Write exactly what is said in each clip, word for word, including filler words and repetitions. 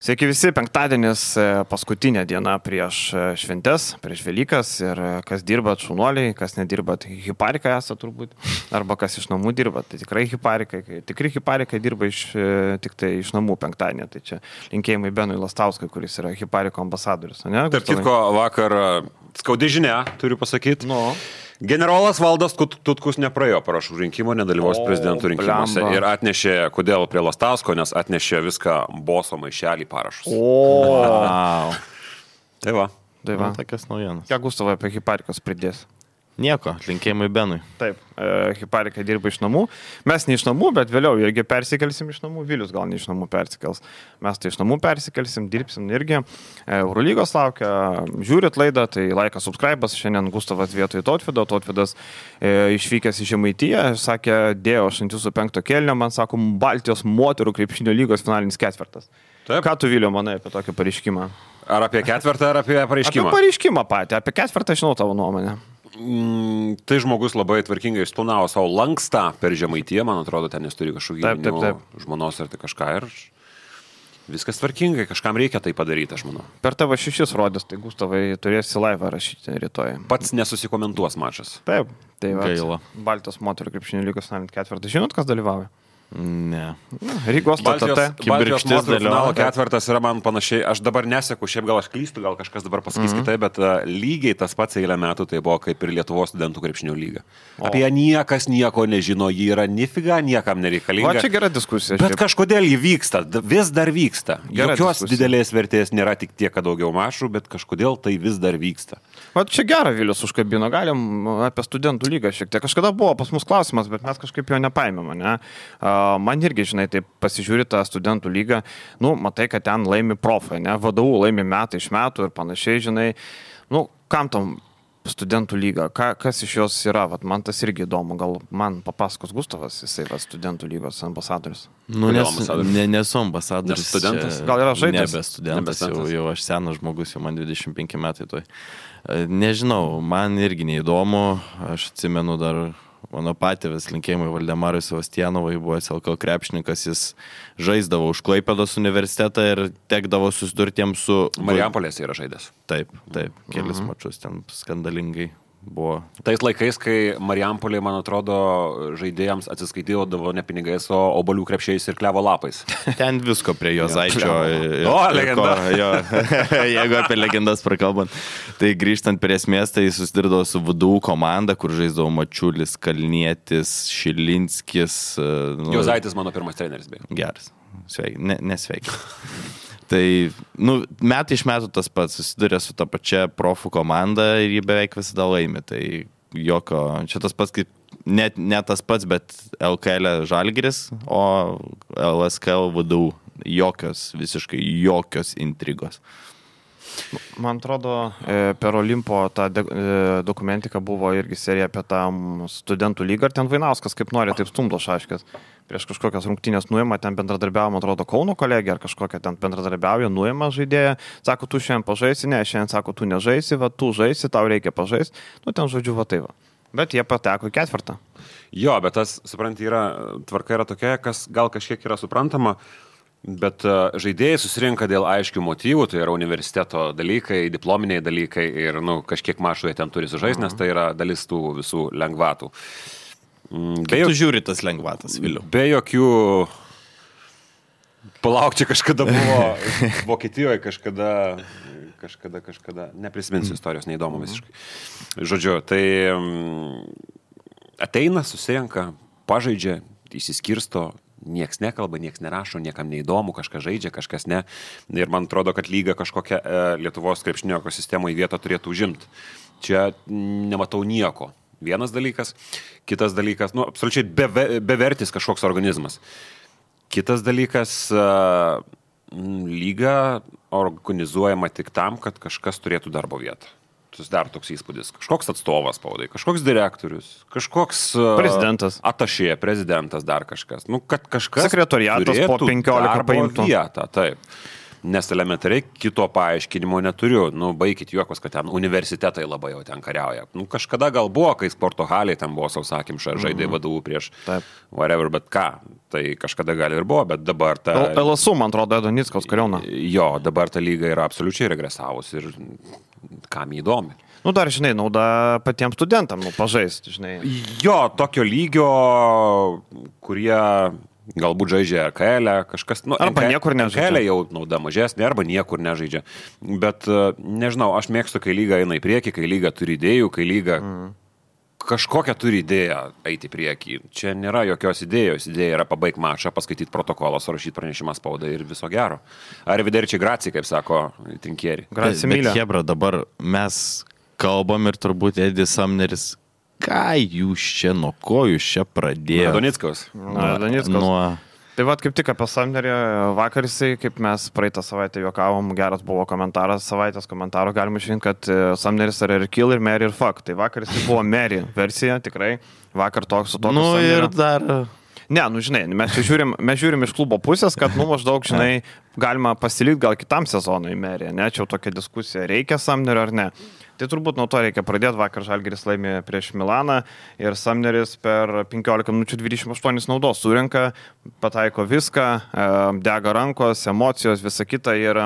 Sveiki visi, penktadienis paskutinė diena prieš šventes, prieš Velykas ir kas dirbat šaunuoliai, kas nedirbat hiparikai esate turbūt, arba kas iš namų dirbat, tai tikrai hiparikai, tikri hiparikai dirba iš, tik tai iš namų penktadienį, tai čia linkėjimai Benui Lastauskui, kuris yra hipariko ambasadorius. Tarp kitko, vakar skaudi žinia, turiu pasakyti. No. Generolas Valdas Tutkus nepraėjo parašų rinkimo, nedalyvaus o, prezidentų rinkimuose blemba. Ir atnešė, kodėl prie Lastausko, nes atnešė viską boso maišelį parašus. O, wow. Tai va. Tai va. Tokias naujienas. Ką Gustavai apie hiparikos pridės? Nieko, linkėjimai Benui. Taip, e, hiparikai dirba iš namų. Mes ne iš namų, bet vėliau irgi persikelsim iš namų. Vilius gal ne iš namų persikels. Mes tai iš namų persikelsim, dirbsim irgi. E, Eurolygos laukia, žiūrit laidą, tai laikas, subscribas. Šiandien Gustavas vietoj Tautvydo. Tautvydas e, išvykęs į Žemaitiją. Sakė, dėjo aš ant jūsų penkto kėlinio, man sako, Baltijos moterų krepšinio lygos finalinis ketvirtas. Taip. Ką tu, Vilio, manai apie tokį pareiškimą? Ar apie ketvirtą, ar apie pareiškimą? Apie pareiškimą patį. Apie ketvirtą žinau tavo nuomonę. Mm, tai žmogus labai tvarkingai išplanavo savo lankstą per Žemaitiją, man atrodo, ten jis turi kažkokį taip, taip, taip. žmonos ar tai kažką ir viskas tvarkingai, kažkam reikia tai padaryti, aš manau. Per tavo šešis rodės, tai Gustavai turėsi laivą rašyti rytoj. Pats nesusikomentuos mačas. Taip, tai va. Gaila. Baltijos moterų krepšinio lygos ketvirtas. Žinot, kas dalyvauja? Ne. Rygos Baltijos, Baltijos moterų finalo dalyvauja. Ketvirtas yra man panašiai, aš dabar neseku, šiaip gal aš klystu, gal kažkas dabar pasakys mm-hmm. kitai, bet uh, lygiai tas pats eilę metų tai buvo kaip ir Lietuvos studentų krepšinio lyga. O. Apie ją niekas nieko nežino, ji yra nifiga, niekam nereikalinga. O čia gera diskusija. Bet šiaip. Kažkodėl ji vyksta, vis dar vyksta. Gera Jokios diskusija. Didelės vertės nėra tik tiek, kad daugiau mašų, bet kažkodėl tai vis dar vyksta. O čia gerą Vilius užkabino, galim apie studentų lygą šiek tiek. Kažkada buvo pas mus klausimas, bet mes kažkaip jo nepaėmėme, ne? Uh, man irgi, žinai, taip pasižiūri tą studentų lygą, nu, matai, kad ten laimi profai, ne, vadovų laimi metai iš metų ir panašiai, žinai, nu, kam tam studentų lyga, Ka, kas iš jos yra, vat, man tas irgi įdomu, gal man papasakos Gustavas, jisai va studentų lygos ambasadorius. Nu, nes, ne, nesu ambasadorius. Nes studentas. Čia, gal yra žaidėjas? Nebe studentas, jau, jau aš senas žmogus, jau man dvidešimt penki metai toj. Nežinau, man irgi neįdomu, aš atsimenu dar mano patėvis linkėjimai Valdemarui Sebastianovai buvo S L K krepšininkas, jis žaisdavo už Klaipėdos universitetą ir tekdavo susidurtiems su... Marijampolės yra žaidęs. Taip, taip, kelis mhm. mačus ten skandalingai buvo. Tais laikais, kai Marijampolė, man atrodo, žaidėjams atsiskaitydavo ne pinigais, o obuolių krepšiais ir klevo lapais. Ten visko prie Juozaičio. O, legenda. Ko, jo, jeigu apie legendas prakalbant. Tai grįžtant prie esmės, tai susidirdavo su V D U komanda, kur žaisdavo Mačiulis, Kalnietis, Šilinskis. Nu, Juozaitis mano pirmas treneris, beje. Geras. Sveiki. Ne, nesveiki. Tai, nu, metai iš metų tas pats susiduria su ta pačia profų komanda ir jį beveik visada laimi. Tai jokio, čia tas pats kaip, net ne tas pats, bet L K L Žalgiris, o L S K L V D U. Jokios, visiškai jokios intrigos. Man atrodo, per Olimpo tą dokumentiką buvo irgi serija apie tą studentų lygą ir ten Vainauskas kaip nori, taip stumdo šaškės. Prieš kažkokias rungtynės nuima, ten bendradarbiavo, man atrodo, Kauno kolegija ar kažkokia ten bendradarbiauja, nuima žaidėją, sako, tu šiandien pažaisi, ne, šiandien sako, tu nežaisi, va, tu žaisi, tau reikia pažaisti, nu ten žodžiu, va tai va. Bet jie pateko į ketvirtą. Jo, bet tas, supranti, yra, tvarka yra tokia, kas gal kažkiek yra suprantama, bet žaidėjai susirinka dėl aiškių motyvų, tai yra universiteto dalykai, diplominiai dalykai ir, nu, kažkiek mašų jie ten turi sužaisti, nes tai yra dalis tų visų lengvatų. Kaip jok... tu žiūri tas lengvatas, Viliu? Be jokių... Palauk, čia kažkada buvo Vokietijoje, kažkada, kažkada, kažkada, neprisiminsiu istorijos, neįdomu visiškai. Žodžiu, tai ateina, susirenka, pažaidžia, įsiskirsto, nieks nekalba, nieks nerašo, niekam neįdomu, kažkas žaidžia, kažkas ne. Ir man atrodo, kad lyga kažkokią e, Lietuvos krepšinio ekosistemą į vietą turėtų užimti. Čia nematau nieko. Vienas dalykas. Kitas dalykas, nu, absoliučiai beve, bevertis kažkoks organizmas. Kitas dalykas, uh, lyga organizuojama tik tam, kad kažkas turėtų darbo vietą. Susidaro toks įspūdis. Kažkoks atstovas spaudai, kažkoks direktorius, kažkoks uh, prezidentas. Atašė, prezidentas, dar kažkas. Nu, kad kažkas sekretoriatas po penkiolika paimtų. Vietą, taip. nes elementariai kito paaiškinimo neturiu. Nu, baikit juokos, kad ten universitetai labai jau ten kariauja. Nu, kažkada gal buvo, kai sporto haliai ten buvo sausakimša, žaidė mm. vadovų prieš Taip. whatever, bet ką. Tai kažkada gali ir buvo, bet dabar ta... L S U, man atrodo, Donitskos kariauna. Jo, dabar ta lyga yra absoliučiai regresavus ir kam įdomi. Nu, dar, žinai, nauda patiems studentam, nu, pažaisti, žinai. Jo, tokio lygio, kurie galbūt žaidžia R K L, kažkas... Nu, arba N K, niekur nežaidžia. R K L jau nauda mažesnė, arba niekur nežaidžia. Bet, nežinau, aš mėgstu, kai lyga eina į priekį, kai lyga turi idėjų, kai lyga mm. kažkokią turi idėją eiti į priekį. Čia nėra jokios idėjos. Idėja yra pabaigti mačą, paskaityti protokolą, surašyti pranešimą spaudai ir viso gero. Ar Viderčiai Gracijai, kaip sako Trinkieri. Bet, bet Hebra, dabar mes kalbam ir turbūt Edis Samneris, ką jūs čia, nuo ko jūs čia pradėjote? Nuo Donitskos. Nuo Donitskos. Nuo... Tai vad kaip tik apie Samnerį vakar jisai, kaip mes praeitą savaitę juokavom, geras buvo komentaras, savaitės komentaro galima žinti, kad Samneris yra ir kill, ir Mary, ir fuck. Tai vakar jisai buvo Mary versija, tikrai. Vakar toks su tokiu nu, Samneriu. Ir dar... Ne, nu žinai, mes čia žiūrim, mes žiūrim iš klubo pusės, kad nu maždaug, žinai, galima pasilikti gal kitam sezonui Mary, ne, čia jau tokia diskusija, reikia Samnerio ar ne. Tai turbūt nuo to reikia pradėti. Vakar Žalgiris laimė prieš Milaną ir Samneris per penkiolika minučių dvidešimt aštuonias naudos surenka, pataiko viską, dega rankos, emocijos, visa kita ir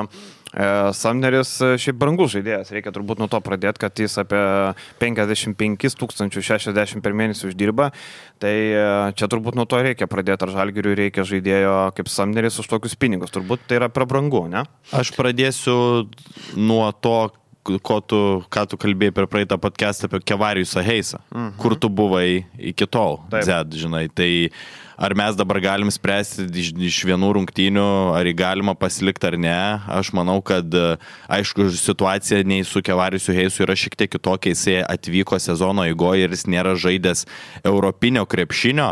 Samneris šiaip brangus žaidėjas. Reikia turbūt nuo to pradėti, kad jis apie penkiasdešimt penkis tūkstančius šešiasdešimt per mėnesį uždirba. Tai čia turbūt nuo to reikia pradėti. Ar Žalgiriui reikia žaidėjo kaip Samneris už tokius pinigus? Turbūt tai yra per brangu, ne? Aš pradėsiu nuo to, ko tu, ką tu kalbėjai per praeitą podcastą apie Kevarijusą Heisą, mhm. kur tu buvai iki tol, Zed, žinai. Tai ar mes dabar galim spręsti iš, iš vienų rungtynių, ar jį galima pasilikti ar ne? Aš manau, kad, aišku, situacija nei su Kevarijusu Heisu yra šiek tiek kitokia. Jisai atvyko sezono eigoje ir jis nėra žaidęs europinio krepšinio.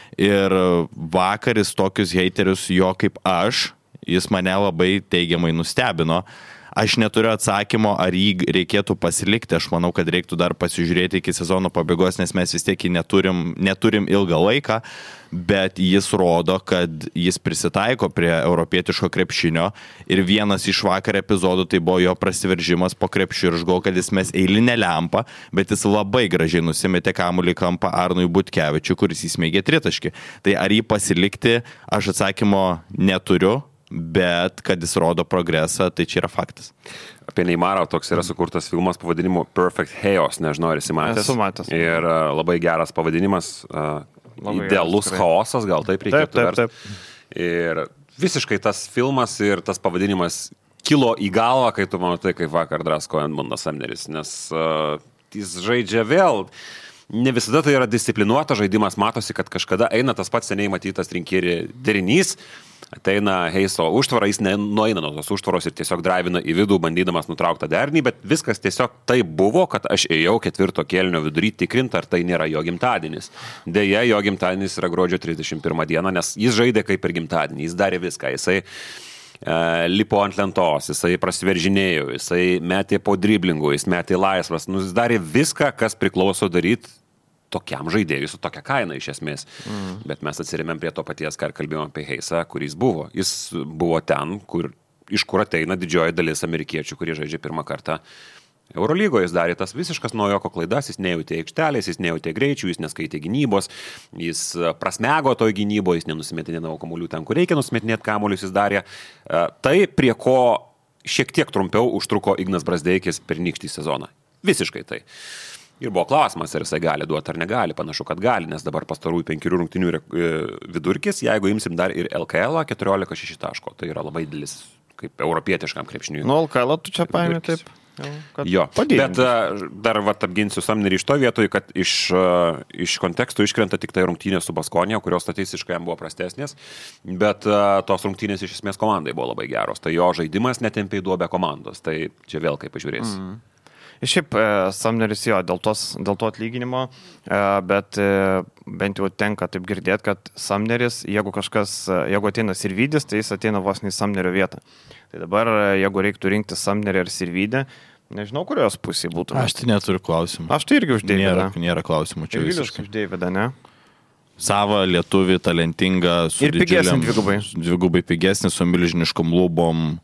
Ir vakaris tokius heiterius jo kaip aš, jis mane labai teigiamai nustebino. Aš neturiu atsakymo, ar jį reikėtų pasilikti. Aš manau, kad reiktų dar pasižiūrėti iki sezono pabaigos, nes mes vis tiek jį neturim, neturim ilgą laiką, bet jis rodo, kad jis prisitaiko prie europietiško krepšinio ir vienas iš vakar epizodų tai buvo jo prasiveržimas po krepšiu ir aš galvoju, kad jis mes eilinę lempą, bet jis labai gražiai nusimetė kamuolį kampą Arnui Butkevičiui, kuris įsmeigė tritaškį. Tai ar jį pasilikti, aš atsakymo neturiu. Bet kad jis rodo progresą, tai čia yra faktas. Apie Neymarą toks yra sukurtas filmas pavadinimu Perfect Chaos, nežinau, ar esi matęs. Esu matęs. Ir uh, labai geras pavadinimas, uh, labai idealus geras, chaosas, gal taip reikėtų taip, taip, taip. Ir visiškai tas filmas ir tas pavadinimas kilo į galvą, kai tu matai, kaip vakar drasko Edmundas Samneris, nes uh, jis žaidžia vėl. Ne visada tai yra disciplinuotas žaidimas, matosi, kad kažkada eina tas pats seniai matytas Trinkieri derinys, ateina Heiso užtvara, jis nenueina nuo tos užtvaros ir tiesiog drivina į vidų, bandydamas nutrauktą derinį, bet viskas tiesiog taip buvo, kad aš ėjau ketvirto kėlinio vidury tikrint, ar tai nėra jo gimtadienis. Deja, jo gimtadienis yra gruodžio trisdešimt pirmą dieną, nes jis žaidė kaip ir gimtadienį, jis darė viską, jisai e, lipo ant lentos, jisai prasiveržinėjo, jisai metė po driblingų, jis metė laisvas, nu, jis darė viską, kas priklauso daryti tokiam žaidėjui su tokia kaina iš esmės. Mm. Bet mes atsirėmėm prie to paties, ką kalbėjom apie Heisą, kuris buvo. Jis buvo ten, kur, iš kur ateina didžioji dalis amerikiečių, kurie žaidžia pirmą kartą Eurolygoje. Jis darė tas visiškas naujoko klaidas, jis nejautė aikštelės, jis nejautė greičių, jis neskaitė gynybos, jis prasmego toj gynyboje, jis nenusimetinėjo kamuolių ten, kur reikia nusimetinėti kamuolius, jis darė. Tai, prie ko šiek tiek trumpiau užtruko Ignas Brazdeikis per nykštį sezoną. Visiškai tai. Ir buvo klausimas, ar jisai gali duoti ar negali. Panašu, kad gali, nes dabar pastarųjų penkerių rungtynių vidurkis, jeigu imsim dar ir L K L, keturiolika šeši taško. Tai yra labai didelis, kaip europietiškam krepšiniui. Nu, L K L tu čia paėmė taip. Jo, bet uh, dar vat, apginsiu Samnerį iš to vietoj, kad iš, uh, iš kontekstų iškrenta tik tai rungtynės su Baskonija, kurios statistiškai jam buvo prastesnės, bet uh, tos rungtynės iš esmės komandai buvo labai geros. Tai jo žaidimas netempė į duobę komandos. Tai čia vėl kaip pažiūrės. Mm. Šiaip Samneris jo dėl, tos, dėl to atlyginimo, bet bent jau tenka taip girdėti, kad Samneris, jeigu kažkas, jeigu ateina Sirvydis, tai jis ateina vos ne į Samnerio vietą. Tai dabar, jeigu reiktų rinkti Samnerį ar Sirvydę, nežinau, kurios pusėje būtų. Aš tai neturiu klausimų. Aš tai irgi už Deividą. Nėra, nėra klausimų čia visiškai. Už Deividą, ne? Savą lietuvį, talentingą, su ir pigesnį dvigubai. Dvigubai pigesnį, su milžiniškom lūbom.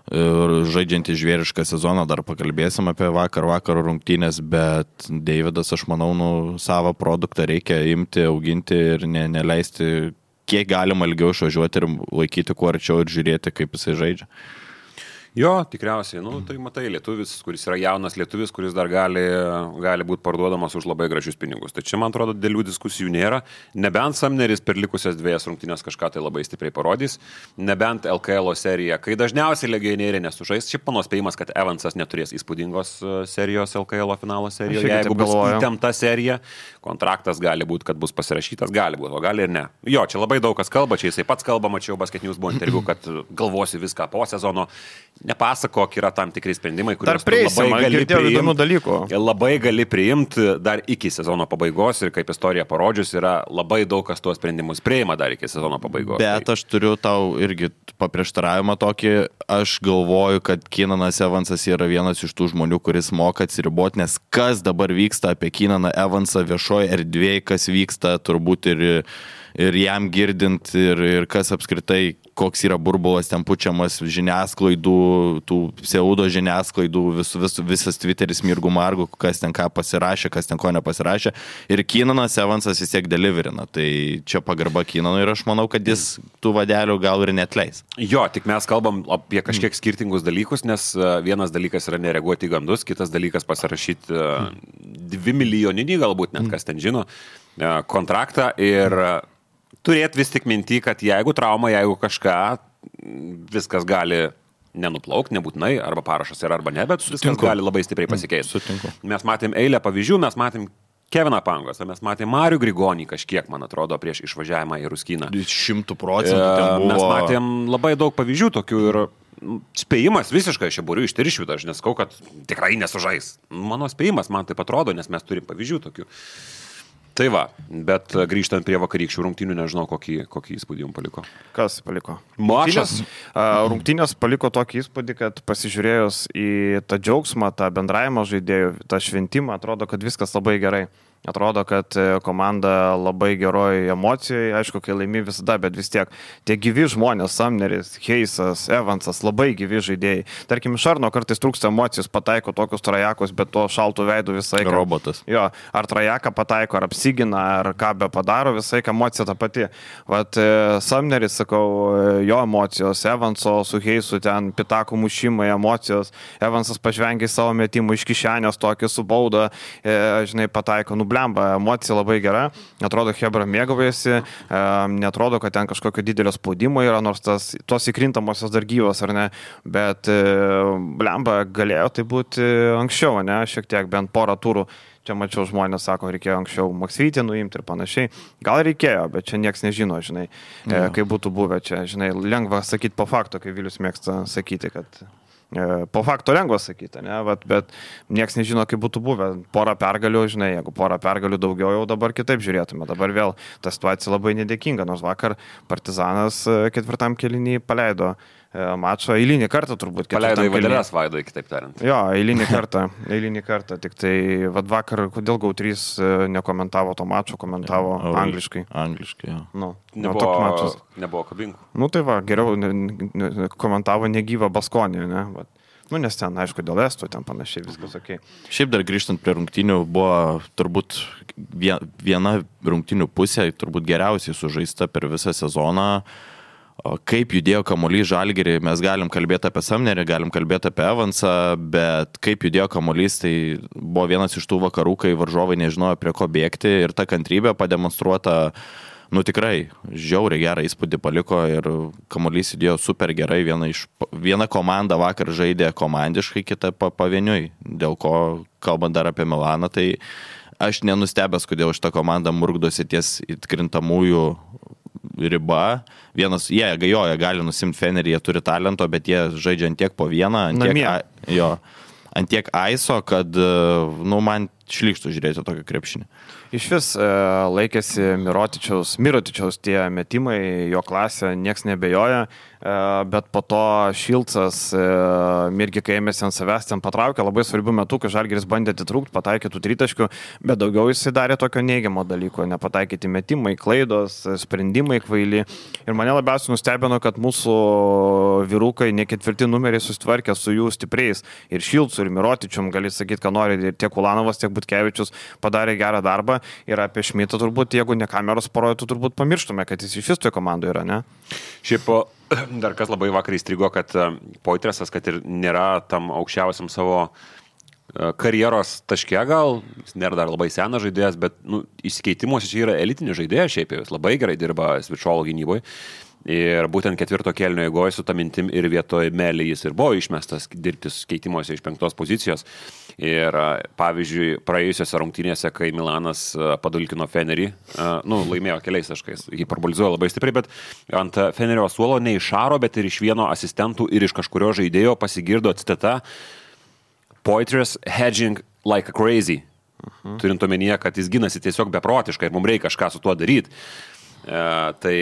ir žaidžiantį žvėrišką sezoną, dar pakalbėsim apie vakar, vakaro rungtynės, bet Deividas, aš manau, nu, savo produktą reikia imti, auginti ir ne, neleisti, kiek galima ilgiau išvažiuoti ir laikyti kuo arčiau ir žiūrėti, kaip jisai žaidžia. Jo, tikriausiai, nu, tai matai, lietuvis, kuris yra jaunas lietuvis, kuris dar gali, gali būti parduodamas už labai gražius pinigus. Tai čia, man atrodo, dėlių diskusijų nėra. Nebent Samneris per likusias dviejas rungtynės kažką tai labai stipriai parodys. Nebent L K L serija, kai dažniausiai legionieriai nesužais. Šiaip mano spėjimas, kad Evansas neturės įspūdingos serijos L K L finalo serijoje. Jeigu bus įtempta serija, kontraktas gali būti, kad bus pasirašytas, gali būti, o gali ir ne. Jo, čia labai daug kas kalba, čia jisai pats kalba, mačiau Basket News buvo interviu, kad galvosi viską po sezono. Nepasakok, yra tam tikri sprendimai, kuriuos labai gali priimti, labai gali priimti dar iki sezono pabaigos ir kaip istorija parodžius, yra labai daug kas tuos sprendimus priima dar iki sezono pabaigos. Bet aš turiu tau irgi paprieštaravimą tokį, aš galvoju, kad Keenanas Evansas yra vienas iš tų žmonių, kuris moka atsiriboti, nes kas dabar vyksta apie Keenaną Evansą viešoje erdvėje, kas vyksta turbūt ir, ir jam girdint ir, ir kas apskritai, koks yra burbulas ten pučiamas žiniasklaidų, tų pseudo žiniasklaidų, vis, vis, visas Twitteris mirgų margų, kas ten ką pasirašė, kas ten ko nepasirašė. Ir Keenanas Evansas vis tiek deliverina. Tai čia pagarba Keenanui ir aš manau, kad jis tų vadelių gal ir neatleis. Jo, tik mes kalbam apie kažkiek skirtingus dalykus, nes vienas dalykas yra nereaguoti į gandus, kitas dalykas pasirašyti dvi milijoninį, galbūt net kas ten žino, kontraktą ir turėti vis tik mintį, kad jeigu trauma, jeigu kažką, viskas gali nenuplaukti, nebūtinai, arba parašas yra, arba ne, bet viskas Sutinku. Gali labai stipriai pasikeisti. Sutinku. Mes matėm eilę pavyzdžių, mes matėm Keviną Pangosą, mes matėm Marių Grigonį kažkiek, man atrodo, prieš išvažiavimą į Ruskiną. Šimtų procentų ten buvo. Mes matėm labai daug pavyzdžių tokių ir spėjimas visiškai aš buriu iš tiršvių, aš neskau, kad tikrai nesužais. Mano spėjimas man taip atrodo, nes mes turim pavyzdžių tokių. Tai va, bet grįžtant prie vakarykščių rungtynių, nežinau, kokį, kokį įspūdį jums paliko. Kas paliko? Mačas. Rungtynės paliko tokį įspūdį, kad pasižiūrėjus į tą džiaugsmą, tą bendravimą žaidėjų, tą šventimą, atrodo, kad viskas labai gerai. Atrodo, kad komanda labai geroj emocijoje, aišku, kai laimi visada, bet vis tiek tie gyvi žmonės, Samneris, Heisas, Evansas, labai gyvi žaidėjai. Tarkim, iš Arno kartais trūksta emocijos, pataiko tokius trajakos, bet to šaltų veidų visai. Robotas. Jo, ar trajaką pataiko, ar apsigina, ar ką be padaro, visai emocija ta pati. Vat Samneris, sakau, jo emocijos, Evanso su Heisu ten pitakų mušimai, emocijos, Evansas pažvengia savo metimų iš kišenės, tokį su bauda, e, žinai, pataiko, nu blemba, emocija labai gera, atrodo, Hebra mėgaujasi, netrodo, kad ten kažkokio didelio spaudimo yra, nors tas, tos įkrintamosios dar gyvos, ar ne, bet blemba galėjo tai būti anksčiau, ne, šiek tiek, bent porą turų. Čia mačiau žmonės, sako, reikėjo anksčiau Maksvytį nuimti ir panašiai. Gal reikėjo, bet čia nieks nežino, žinai, ja. Kaip būtų buvę čia, žinai, lengva sakyti po fakto, kai Vilius mėgsta sakyti, kad po fakto lengva sakyti, ne, bet, bet nieks nežino, kaip būtų buvę. Porą pergalių, žinai, jeigu porą pergalių daugiau, jau dabar kitaip žiūrėtume. Dabar vėl ta situacija labai nedėkinga, nors vakar Partizanas ketvirtam kėlinį paleido mačą eilinį kartą turbūt. Paleido į vadeles Vaidui, kitaip tariant. Jo, eilinį kartą, eilinį kartą. Tik tai vad vakar, kodėl Gau trys nekomentavo to mačo, komentavo ja, angliškai. Angliškai, jo. Nu, nebuvo, nebuvo kabinkų. Nu tai va, geriau ne, ne, komentavo negyvą Baskonį, ne? Va. Nu, nes ten, aišku, dėl estų, ten panašiai viskas ok. Šiaip dar grįžtant prie rungtynių, buvo turbūt viena rungtynių pusė, turbūt geriausiai sužaista per visą sezoną. Kaip judėjo kamuolys Žalgirį, mes galim kalbėti apie Samnerį, galim kalbėti apie Evansą, bet kaip judėjo kamuolys, tai buvo vienas iš tų vakarų, kai varžovai nežinojo prie ko bėgti ir ta kantrybė pademonstruota, nu tikrai, žiauriai gerą įspūdį paliko ir kamuolys judėjo super gerai, viena, iš, viena komanda vakar žaidė komandiškai, kita pavieniui, dėl ko, kalbant dar apie Milaną, tai aš nenustebęs, kodėl šitą komandą murkdosi ties įtkrintamųjų riba. Vienas, jie gajoja, gali nusimti Fenerį, jie turi talento, bet jie žaidžia ant tiek po vieną, ant tiek, jo, ant tiek aiso, kad, nu, man šlykštų žiūrėti tokį krepšinį. Iš vis e, laikėsi Mirotičiaus, Mirotičiaus tie metimai, jo klasė, nieks nebejoja, e, bet po to Šilcas e, irgi kai ėmėsi ant savęs, ten patraukė labai svarbių metų, kai Žalgiris bandė atitrūkti, pataikė tų tritaškių, bet daugiau jisai darė tokio neigiamo dalyko, nepataikyti metimai, klaidos, sprendimai kvaili. Ir mane labiausiai nustebino, kad mūsų vyrukai ne ketvirti numeriai susitvarkė su jų stipriais. Ir Šilcu, ir Mirotičium, gali sakyti, ką nori, ir tiek Ulanovas, tiek Butkevičius padarė gerą darbą. Ir apie Šmitą turbūt, jeigu ne kameros parodytų, turbūt pamirštume, kad jis iš vis toje komandoje yra, ne? Šiaip dar kas labai vakar įstrigo, kad Poitresas, kad ir nėra tam aukščiausiam savo karjeros taške, gal jis nėra dar labai senas žaidėjas, bet nu, įsikeitimuose čia yra elitinis žaidėjas, šiaip jis labai gerai dirba Svičolo gynyboje. Ir būtent ketvirto kėlinio eigoje su tą mintim ir vietoj Melį jis ir buvo išmestas dirbti keitimuose iš penktos pozicijos. Ir pavyzdžiui, praėjusiose rungtynėse, kai Milanas padulkino Fenerį, nu, laimėjo keliais taškais, hiperbolizuoja labai stipriai, bet ant Fenerio suolo ne iš Šaro, bet ir iš vieno asistentų ir iš kažkurio žaidėjo pasigirdo citata Poitras hedging like a crazy. Uh-huh. Turint omenyje, kad jis ginasi tiesiog beprotiškai ir mums reikia kažką su tuo daryti. E, tai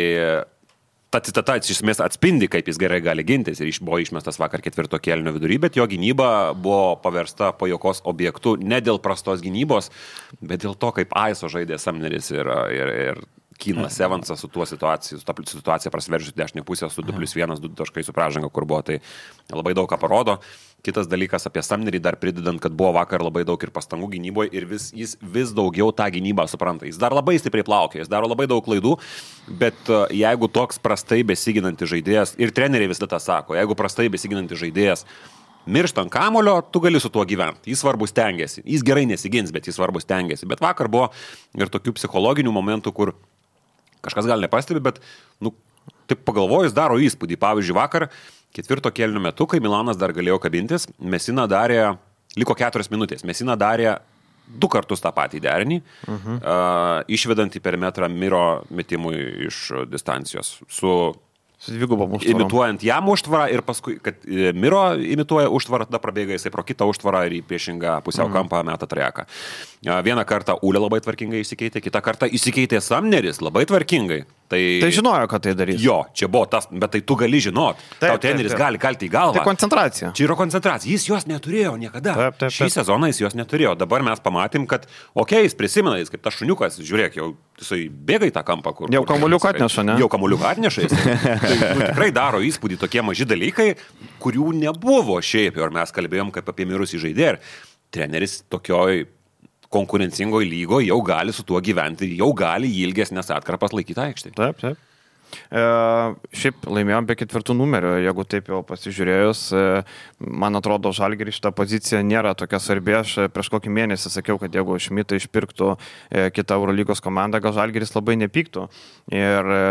ta citata iš esmės atspindi, kaip jis gerai gali gintis ir buvo išmestas vakar ketvirto kėlinio vidury, bet jo gynyba buvo paversta pajokos objektu ne dėl prastos gynybos, bet dėl to, kaip Aiso žaidė Samneris ir, ir, ir Kynas Evansas su tuo situacija, su ta situacija prasiveržius dešinę pusę su du plius vienas, du taškai su pražanga, kur buvo, tai labai daug ką parodo. Kitas dalykas apie Samnerį dar pridedant, kad buvo vakar labai daug ir pastangų gynyboje ir vis, jis vis daugiau tą gynybą supranta. Jis dar labai stipriai plaukia, jis daro labai daug klaidų, bet jeigu toks prastai besiginantis žaidėjas, ir treneriai visada tą sako, jeigu prastai besiginantis žaidėjas miršta ant kamulio, tu gali su tuo gyventi. Jis svarbus stengiasi. Jis gerai nesigins, bet jis svarbus stengiasi. Bet vakar buvo ir tokių psichologinių momentų, kur kažkas gal nepastebi, bet nu, taip pagalvojus daro įspūdį. Pavyzdžiui, vakar ketvirto kėlinio metu, kai Milanas dar galėjo kabintis, Mesina darė, liko keturios minutės, Mesina darė du kartus tą patį derinį, uh-huh. uh, išvedant į perimetrą Miro metimui iš distancijos su... imituojant jam užtvarą ir paskui, kad Miro imituoja užtvarą, tada prabėga jisai pro kitą užtvarą ir į priešingą pusiau kampą meta trajeką. Vieną kartą Ulė labai tvarkingai įsikeitė, kitą kartą įsikeitė Samneris labai tvarkingai. Tai, tai žinojo, kad tai darys. Jo, čia buvo tas, bet tai tu gali žinot. Taip, tau treneris gali kalti į galvą. Tai koncentracija. Čia yra koncentracija. Jis jos neturėjo niekada. Taip, taip, taip. Šį sezoną jis jos neturėjo. Dabar mes pamatėm, kad, okei, okay, jis prisimena, jis kaip tas šuniukas, žiūrėk, jau jisai bėga į tą kampą, kur... Jau kamuoliuką atneša, ne? Jau kamuoliuką atneša jis. Tai nu, tikrai daro įspūdį tokie maži dalykai, kurių nebuvo šiaip. Ir mes kalbėjom kaip apie mirusį žaidėją. Treneris tokioj konkurencingoje lygoje jau gali su tuo gyventi, jau gali ilgesnės atkarpas laikyti aikštėje. Taip, taip. E, šiaip laimėjom be ketvirtų numerių, jeigu taip jau pasižiūrėjus, e, man atrodo, Žalgiriui šitą poziciją nėra tokia svarbi. Aš prieš kokį mėnesį sakiau, kad jeigu Šmitą išpirktų e, kitą Eurolygos komandą, gal Žalgiris labai nepyktų. Ir e,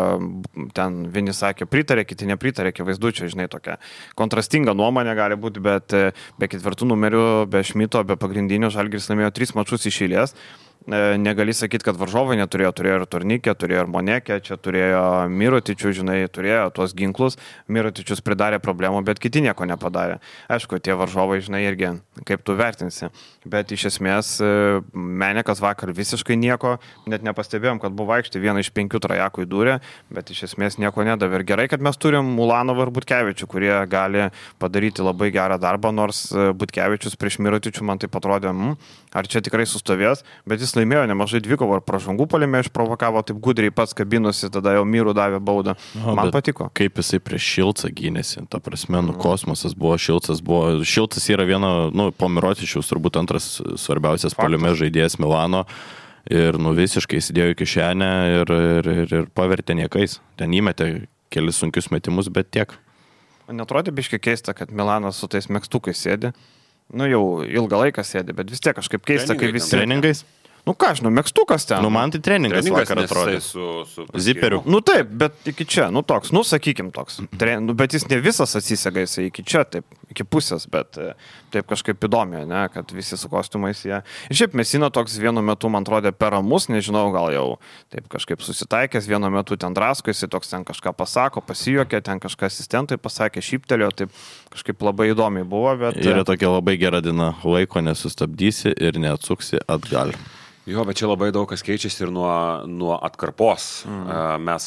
ten vieni sakė pritarė, kiti nepritarė, akivaizdu, čia, žinai, tokia kontrastinga nuomonė gali būti, bet e, be ketvirtų numerių, be Šmito, be pagrindinio Žalgiris laimėjo tris mačus iš eilės. Negali sakyti, kad varžovai neturėjo, turėjo ir Turnikė, turėjo ir Monekė, čia turėjo Mirotičių, žinai, turėjo tuos ginklus, Mirotičius pridarė problemų, bet kiti nieko nepadarė. Aišku, tie varžovai, žinai, irgi, kaip tu vertinsi, bet iš esmės Menekas vakar visiškai nieko, net nepastebėjom, kad buvo aikštė vieną iš penkių trajakų įdūrė, bet iš esmės nieko nedavė. Ir gerai, kad mes turim Ulanovą ir Butkevičių, kurie gali padaryti labai gerą darbą, nors Butkevičius prieš Mirotičių man taip atrodė, mm, ar čia tikrai sustovės, bet jis laimėjo nemažai dvikovų ir pražangų palėmė, išprovokavo taip gudriai pats kabinusi, tada jau Mirų davė baudą. O, man patiko. Kaip jisai prieš Šilcą gynėsi, ta prasme, nu, kosmosas buvo, Šilcas buvo, Šilcas yra viena, nu, po Mirotičiaus turbūt antras svarbiausias palėmė žaidėjas Milano ir, nu, visiškai įsidėjo į kišenę ir, ir, ir, ir pavertė niekais. Ten įmetė kelis sunkius metimus, bet tiek. Man atrodė biškai keista, kad Milanas su tais megztukais sėdi. Nu, jau ilgą laiką sėdi, bet vis tiek kažkaip keista, kai visi... Treningais? Nu ką, aš, nu, megztukas ten. Nu, man tai treningas, treningas vakar atrodė. Su, su Ziperiu. Nu taip, bet iki čia, nu toks, nu sakykim toks. Tre, nu, bet jis ne visas atsisega, jisai iki čia, taip, iki pusės, bet taip kažkaip įdomi, ne, kad visi su kostiumais jie. Ir šiaip Mesina toks vienu metu, man atrodė, per ramus, nežinau, gal jau taip kažkaip susitaikęs, vienu metu ten drasko, jis toks ten kažką pasako, pasijuokė, ten kažką asistentui pasakė, šyptelėjo, taip kažkaip labai įdomiai buvo, bet... Yra tokia labai gera diena, laiko nesustabdysi ir neatsuksi atgal. Jo, bet čia labai daug kas keičiasi ir nuo, nuo atkarpos. Mm. Mes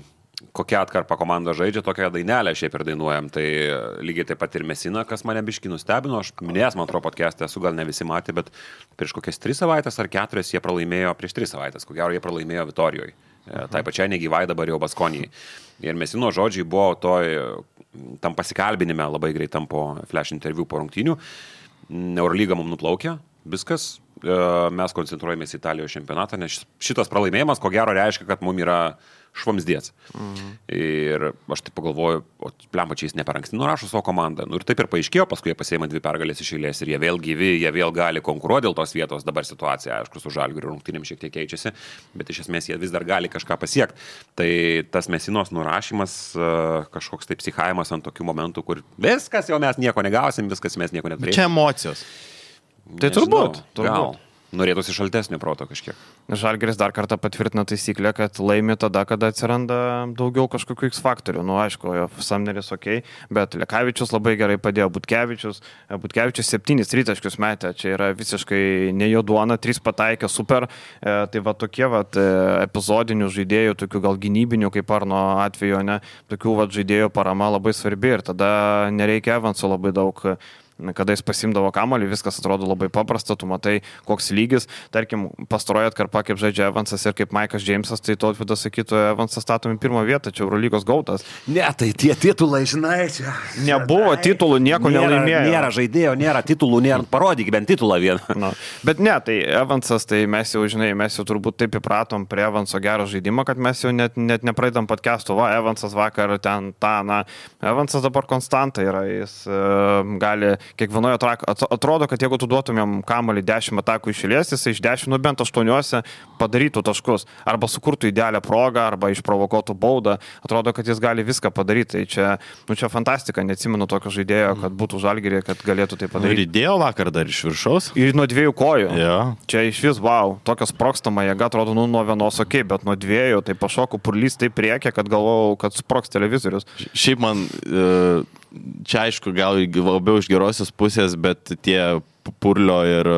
kokią atkarpą komanda žaidžia, tokią dainelę šiaip ir dainuojam. Tai lygiai taip pat ir Mesina, kas mane biškį nustebino. Aš minėjęs, man atrodo, podcast'e esu, gal ne visi matė, bet prieš kokias tris savaitės ar keturias jie pralaimėjo, prieš tris savaitės, ko gero jie pralaimėjo Vitorijoje. Mhm. Tai pačiai negyvai dabar jau Baskonijai. Ir Mesino žodžiai buvo toj, tam pasikalbinime labai greitam po flash interviu po rungtynių. Eurolyga mums nuplaukė, viskas. Mes koncentruojamės į Italijos čempionatą, nes šitas pralaimėjimas, ko gero, reiškia, kad mums yra švamsdėts. Mhm. Ir aš taip pagalvoju, o plempačiais ne per anksti nurašo savo komandą. Nu ir taip ir paaiškėjo, paskui jie pasiėmė dvi pergalės iš eilės ir jie vėl gyvi, jie vėl gali konkuruoti dėl tos vietos. Dabar situacija, aišku, su Žalgiriu rungtynėm šiek tiek keičiasi, bet iš esmės jie vis dar gali kažką pasiekti. Tai tas Mesinos nurašymas, kažkoks taip psichavimas ant tokių momentų, kur viskas jau mes nieko negausim, viskas mes nieko neturėsim. Čia emocijos. Tai turbūt, turbūt. Gal. Norėtųsi šaltesnio proto kažkiek. Žalgiris dar kartą patvirtina taisyklę, kad laimi tada, kada atsiranda daugiau kažkokių X faktorių. Nu, aišku, Samneris ok, bet Lekavičius labai gerai padėjo, Butkevičius. Butkevičius septynis tritaškius metė, čia yra visiškai ne jo duona, trys pataikė, super. E, tai va tokie va epizodinių žaidėjų, tokių gal gynybinių, kaip Arno atveju, ne, tokių va žaidėjų parama labai svarbi ir tada nereikia Evanso labai daug. Kada jis pasimdavo kamuolį, viskas atrodo labai paprasta, tu matai, koks lygis. Tarkim, pastaroji atkarpa, kaip žaidžia Evansas ir kaip Maikas Džeimsas, tai Tautvydas sakytų, Evansas statomi pirmą vietą, čia Eurolygos gautas. Ne, tai tie titulai, žinai, čia. Nebuvo titulų, nieko nėra, nelaimėjo. Nėra žaidėjo, nėra titulų, nėra, parodyk bent titulą vieną. No. Bet ne, tai Evansas, tai mes jau, žinai, mes jau turbūt taip įpratom prie Evanso gero žaidimo, kad mes jau net, net nepraeidam podcast'o, va, Evansas vakar ten tą, na, Evansas dabar konstanta yra, jis uh, gali kiekvienoje atrakų. Atrodo, kad jeigu tu duotumėm kamuolį dešimt atakų išėlės, jis iš dešimt, nu bent aštuoniuose padarytų taškus. Arba sukurtų idealią progą, arba išprovokuotų baudą. Atrodo, kad jis gali viską padaryti. Tai čia, nu, čia fantastika. Neatsimenu tokio žaidėjo, kad būtų Žalgiryje, kad galėtų tai padaryti. Ir įdėjo vakar dar iš viršaus. Ir nuo dviejų kojų. Ja. Čia iš vis, wow, tokios sprokstama jėga, atrodo, nu, nuo vienos ok, bet nuo dviejų, tai pašokų purlys taip priekė, kad galvojau, kad sproks televizorius. Šiaip man... Uh... Čia aišku, gal labiau iš gerosios pusės, bet tie Purlio ir,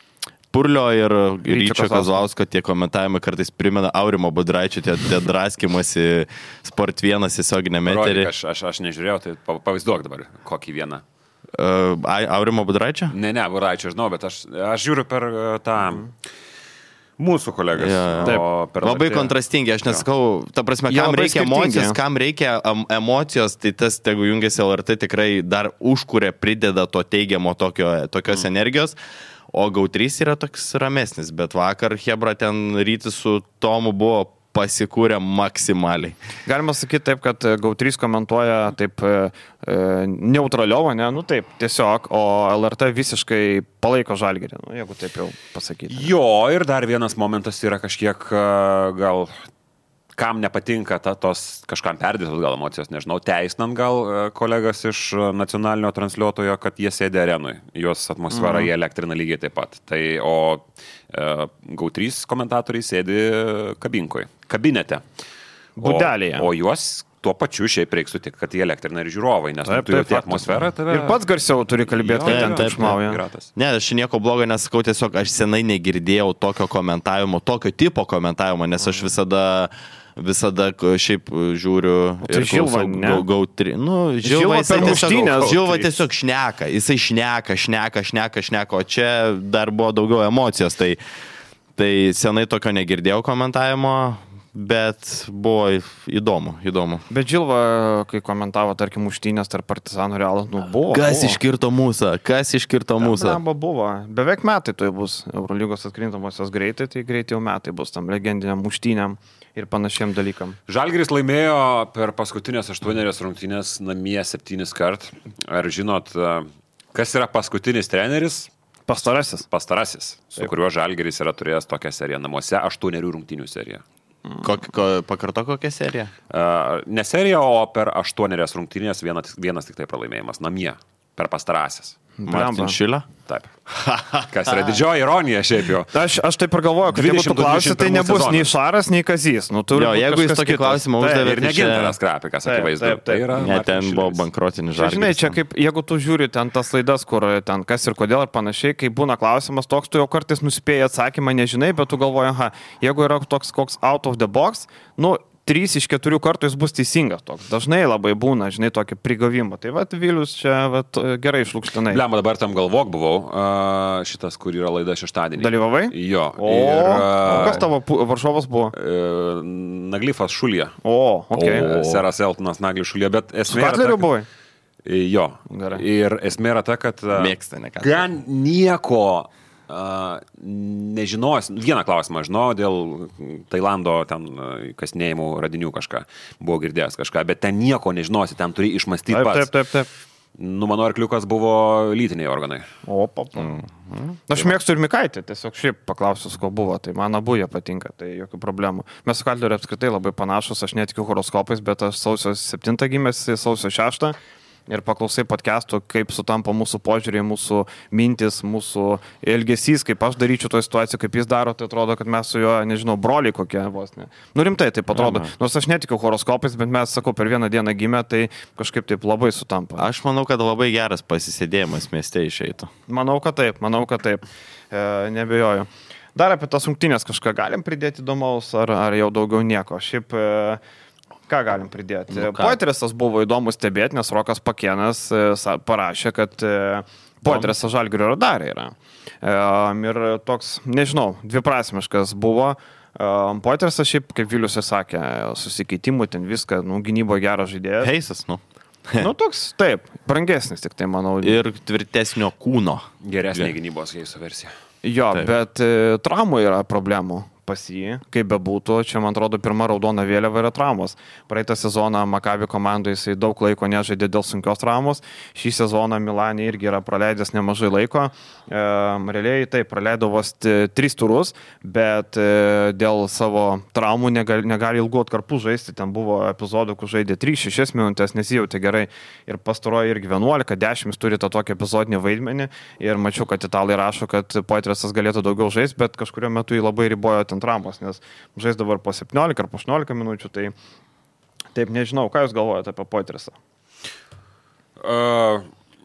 Purlio ir Ryčio Kazlausko tie komentavimai kartais primena Aurimo Budraičio, tie, tie draskimasi Sport vienas tiesioginėme eteryje. Aš, aš, aš nežiūrėjau, tai pavaizduok dabar kokį vieną. Uh, Aurimo Budraičio? Ne, ne, Budraičio, žinau, bet aš, aš žiūriu per uh, tą... Mm. Mūsų kolegas. Ja, ja. Labai kontrastingi, aš nesakau, ta prasme, kam reikia emocijos, kam reikia emocijos, tai tas, jeigu jungiasi L R T, tikrai dar užkuria, prideda to teigiamo tokio, tokios mm. energijos, o G trys yra toks ramesnis, bet vakar Hebra ten Rytis su Tomu buvo pasikūrė maksimaliai. Galima sakyti taip, kad G trys komentuoja taip e, neutraliau, ne, nu taip, tiesiog, o L R T visiškai palaiko Žalgirį, nu, jeigu taip jau pasakyti. Jo, ir dar vienas momentas yra kažkiek gal... Kam nepatinka ta, tos kažkam perdėtos gal emocijos, nežinau, teisinant gal kolegas iš nacionalinio transliuotojo, kad jie sėdė arenui, jos atmosferą mm. jie elektrina lygiai taip pat. Tai, o e, G trys komentatoriai sėdi kabinkoje, kabinete. Budelėje. O, o juos tuo pačiu šiaip reiks sutikti, kad jie elektrina ir žiūrovai, nes taip, tu jauti atmosferą. Tave... Ir pats garsiau turi kalbėti, kad ten triukšmauja. Ne, aš nieko blogo nesakau, tiesiog aš senai negirdėjau tokio komentavimo, tokio tipo komentavimo, nes aš visada... Visada šiaip žiūriu ir Žilva, ne? Gautri. Nu, Žilva, jisai tiesiog, Žilva tiesiog šneka, jisai šneka, šneka, šneka, šneka, o čia dar buvo daugiau emocijos, tai, tai senai tokio negirdėjau komentavimo, bet buvo įdomu, įdomu. Bet Žilva, kai komentavo, tarkim, muštynės tarp Partizanų Realo, nu buvo. Kas buvo. iškirto mūsų, kas iškirto mūsų? Tam buvo, beveik metai tai bus, Eurolygos atkrintamosios greitai, tai greitai jau metai bus tam legendiniam muštynėm ir panašiem dalykam. Žalgiris laimėjo per paskutinės aštuonerias rungtynės namie septynis kart. Ar žinot, kas yra paskutinis treneris? Pastarasis. Pastarasis, su Taip. kuriuo Žalgiris yra turėjęs tokią seriją namuose, aštuonerių rungtynių seriją. Kok, ko, pakarto kokią seriją? Uh, ne seriją, o per aštuonerias rungtynės vienas, vienas tik tai pralaimėjimas namie. per pastarąsias. Martin Šilė? Taip. Kas yra didžioji ironija šiaip jau. Aš, aš taip ir galvoju, kad jeigu tu klausi, tai nebus sezonas. Nei Šaras, nei Kazys. Nu, jo, jeigu jis tokį klausimą uždavė, ir negintaras Krapikas, akivaizdu. Taip, taip, taip. Tai ne, ten buvo bankrotinis Žalgiris. Žinai, čia kaip, jeigu tu žiūri ten tas laidas, kur ten kas ir kodėl ir panašiai, kai būna klausimas toks, tu jau kartais nuspėjai atsakymą, nežinai, bet tu galvoji, aha, jeigu yra toks koks out of the box, nu, trys iš keturių kartų jis bus teisingas toks. Dažnai labai būna, žinai, tokį prigavimą. Tai vat Vilius čia vat, gerai išlūkštinai. Lemma, dabar tam galvok buvau, uh, šitas, kur yra laida šeštadienį. Dalyvavai? Jo. O, ir, uh, o kas tavo Varžovas buvo? Uh, Naglifas Šulija. O, okei. Okay. O, Seras Eltonas Naglis Šulija, bet esmė... Su Katleriu buvai? Jo. Gerai. Ir esmė yra ta, kad... Uh, Mėgsta, ne ką. Gan nieko... Uh, nežinos, vieną klausimą žinau dėl Tailando ten kasinėjimų radinių kažką, buvo girdėjęs kažką, bet ten nieko nežinosi, ten turi išmastyti taip, pats. Taip, taip, taip. Nu, mano arkliukas buvo lytiniai organai. O, papa. Mm. Aš mėgstu ir Mikaitį, tiesiog šiaip paklausus, ko buvo, tai man abu jie patinka, tai jokių problemų. Mes su Katleriu apskritai labai panašus, aš netikiu horoskopais, bet aš sausio septintą gimęs, sausio šeštą. Ir paklausai podcastų, kaip sutampa mūsų požiūrė, mūsų mintis, mūsų elgesys, kaip aš daryčiau toje situacijoje, kaip jis daro, tai atrodo, kad mes su juo, nežinau, broliai kokie vos ne. Nu rimtai taip atrodo. Aha. Nors aš netikiu horoskopais, bet mes, sakau, per vieną dieną gimę, tai kažkaip taip labai sutampa. Aš manau, kad labai geras pasisėdėjimas mieste išeitų. Manau, kad taip, manau, kad taip. E, nebejoju. Dar apie tas rungtynės kažką galim pridėti įdomaus, ar, ar jau daugiau nieko. Šiaip... E, Ką galim pridėti? Nu, Poitresas buvo įdomu stebėti, nes Rokas Pakėnas parašė, kad Poitresas Žalgirio radarė yra. Ir toks, nežinau, dviprasmiškas buvo. Poitresas šiaip, kaip Vilius sakė, susikeitimų, ten viską, nu, gynybo geras žaidėjas. Heisas, nu. Nu, toks, taip, brangesnis tik tai, manau. Ir tvirtesnio kūno. Geresnė gynybos Heiso versija. Jo, taip. Bet traumų yra problemų. Pas jį, kaip bebūtų, čia, man atrodo, pirma raudona vėliava yra traumos. Praeitą sezoną Maccabi komandoje jisai daug laiko nežaidė dėl sunkios traumos. Šį sezoną Milane irgi yra praleidęs nemažai laiko. E, realiai taip, praleido vos tris turus, bet e, dėl savo traumų negali, negali ilgų atkarpų žaisti. Ten buvo epizodų, kur žaidė tris šešias minutės, nesijautė gerai. Ir pastarojo irgi vienuolika dešimt turi tą tokį epizodinį vaidmenį. Ir mačiau, kad italai rašo, kad Poitresas galėtų daugiau žaisti, bet kažkurio metu jį labai ribojo traumos, nes žais dabar po septyniolika ar po aštuoniolika minučių, tai taip nežinau, ką jūs galvojate apie Poitresą? Uh,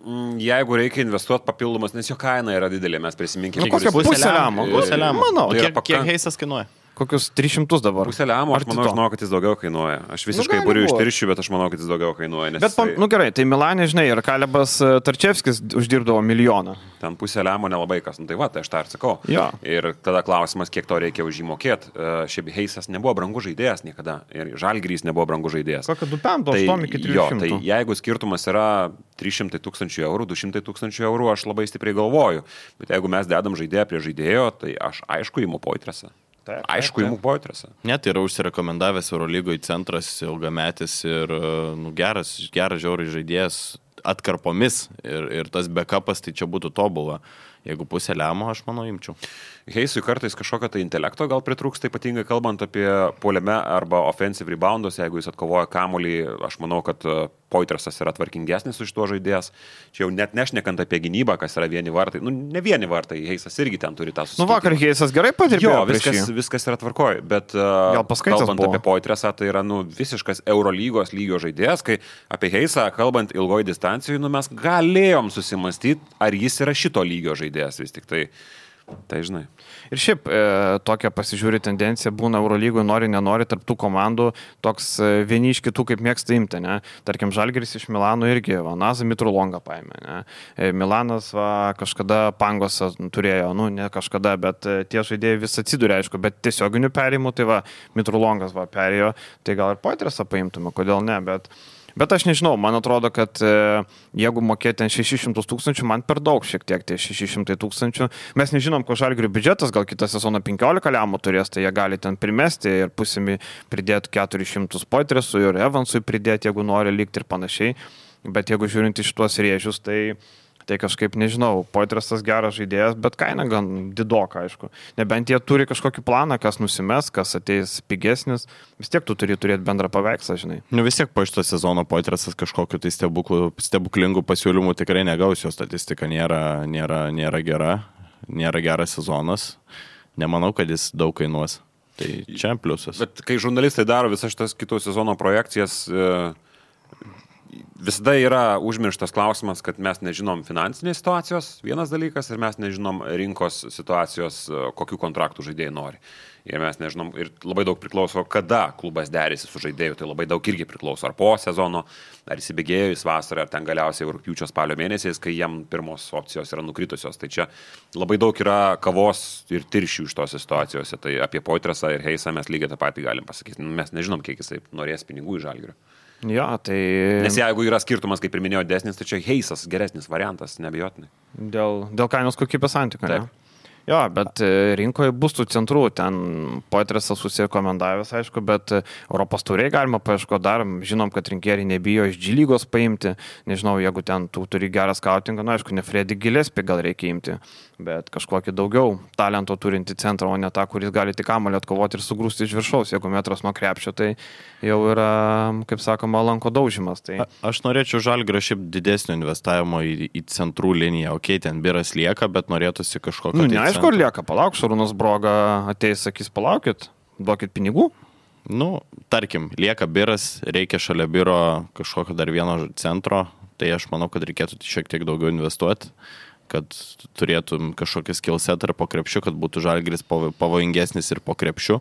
jeigu reikia investuoti papildomas, nes jo kaina yra didelė, mes prisiminkime. Nu, kokią pusę liamo? Pusę liamo. Manau. Kiek, pakank... kiek Heisas kainuoja? Kokius tris šimtus dabar. Pusę liamo, aš manau, žinau, kad jis daugiau kainuoja. Aš visiškai nu, buriu iš tirščių, bet aš manau, kad jis daugiau kainuoja. Bet, tai... nu gerai, tai Milane, žinai, ir Kalebas Tarčevskis uždirbdavo milijoną. Ten pusę liamo nelabai kas, nu tai va, tai aš tą ir sakau. Jo. Ir tada klausimas, kiek to reikia už jį mokėti. Šiaip Heisas nebuvo brangus žaidėjas niekada. Ir Žalgiris nebuvo brangus žaidėjas. Kokia du penkto, aštuoni iki trijų šimtų. Jo, tai jeigu skirtumas yra trys šimtai tūkstančių eurų, du šimtai tūkstančių eurų, aš labai stipriai galvoju. Bet jeigu mes dedam žaidėją prie žaidėjo, tai aš aišku įimu Poitresą. Taip, aišku, įmuk Poitresą. Net yra užsirekomendavęs Eurolygoje centras, ilgametis ir nu, geras, geras žiauriai žaidėjas atkarpomis ir, ir tas backupas, tai čia būtų tobula. Jeigu pusę liamo, aš manau, imčiau. Heisui kartais kažkokio tai intelekto gal pritrūksta, ypatingai kalbant apie puolime arba offensive reboundus, jeigu jis atkovoja kamuolį, aš manau, kad Poitresas yra tvarkingesnis už tuo žaidėjas. Čia jau net nešnekant apie gynybą, kas yra vieni vartai. Nu, ne vieni vartai, Heisas irgi ten turi tą susitikimą. Nu, vakar Heisas gerai padirbėjo. Jo, viskas, viskas yra tvarkoj, bet uh, kalbant buvo. Apie Poitresą, tai yra nu, visiškas Eurolygos lygio žaidėjas, kai apie Heisą, kalbant ilgoj distancijoje, nu, mes galėjom susimastyti, ar jis yra šito lygio žaidėjas vis tik tai. Tai žinai. Ir šiaip e, tokia pasižiūri tendencija būna Eurolygoje, nori, nenori, tarp tų komandų toks e, vieni iš kitų kaip mėgsta imti, ne? Tarkim, Žalgiris iš Milano irgi, va, Nazą Mitrulongą paėmė, ne? E, Milanas, va, kažkada Pangosą turėjo, nu, ne kažkada, bet e, tie žaidėjai vis atsidūrė, aišku, bet tiesioginių perimų, tai va, Mitrulongas, va, perėjo, tai gal ir Poitresą paimtume, kodėl ne, bet... Bet aš nežinau, man atrodo, kad e, jeigu mokėti šešis šimtus tūkstančių, man per daug šiek tiek tie šeši šimtai tūkstančių. Mes nežinom, ko Žalgirio biudžetas, gal kitą sezoną penkiolika liamų turės, tai jie gali ten primesti ir pusimi pridėti keturis šimtus Poitresui ir Evansui pridėti, jeigu nori likti ir panašiai. Bet jeigu žiūrint iš tuos rėžius, tai... Tai kažkaip nežinau, Poitrasas geras žaidėjas, bet kaina gan didoka, aišku. Nebent jie turi kažkokį planą, kas nusimes, kas ateis pigesnis, vis tiek tu turi turėti bendrą paveikslą, žinai. Nu vis tiek po šito sezono Poitrasas kažkokiu tai stebuklų, stebuklingų pasiūlymų tikrai negaus, jo statistika nėra, nėra, nėra gera, nėra geras sezonas. Nemanau, kad jis daug kainuos. Tai čia pliusas. Bet kai žurnalistai daro visas šitas kito sezono projekcijas, visada yra užmirštas klausimas, kad mes nežinom finansinės situacijos, vienas dalykas, ir mes nežinom rinkos situacijos, kokių kontraktų žaidėjai nori. Ir mes nežinom, ir labai daug priklauso, kada klubas derėsi su žaidėju, tai labai daug irgi priklauso, ar po sezono, ar įsibėgėjus vasarą, ar ten galiausiai rugpjūčio spalio mėnesiais, kai jiem pirmos opcijos yra nukritusios. Tai čia labai daug yra kavos ir tiršių iš tose situacijose. Tai apie Poitrasą ir Heisą mes lygiai tą patį galim pasakyti. Mes nežinom, kiek jisai norės pinigų iš Žalgirio. Jo, tai... Nes jeigu yra skirtumas, kaip ir minėjau, desnis, tai čia Heisas geresnis variantas, neabejotinai. Dėl, dėl kainos kokybės santykio, ne? Taip. Jo, bet rinkoje bus tų centrų, ten Poitrasas susirekomendavęs, aišku, bet Europos tauriai galima paieškoti dar, žinom, kad rinkėjai nebijo iš G lygos paimti, nežinau, jeigu ten tu turi gerą skautingą, na, aišku, ne Freddy Gillespie gal reikia imti, bet kažkokį daugiau talento turinti centrą, o ne tą, kuris gali tik kamuolį atkovoti ir sugrūsti iš viršaus, jeigu metras nuo krepšio, tai jau yra, kaip sakoma, lanko daužimas. Tai... A, aš norėčiau Žalgirio šiaip didesnio investavimo į, į centrų liniją, okei, okay, ten Biras lieka, bet norėtųsi kažkokio... Nu, neaišku, ar lieka, palauk, Šarūnas Broga ateis, sakys, palaukit, duokit pinigų. Nu, tarkim, lieka Biras, reikia šalia Biro kažkokio dar vieno centro, tai aš manau, kad reikėtų šiek tiek daugiau investuoti, kad turėtum kažkokį skillsetą po krepšiu, kad būtų Žalgiris pavojingesnis ir po krepšiu.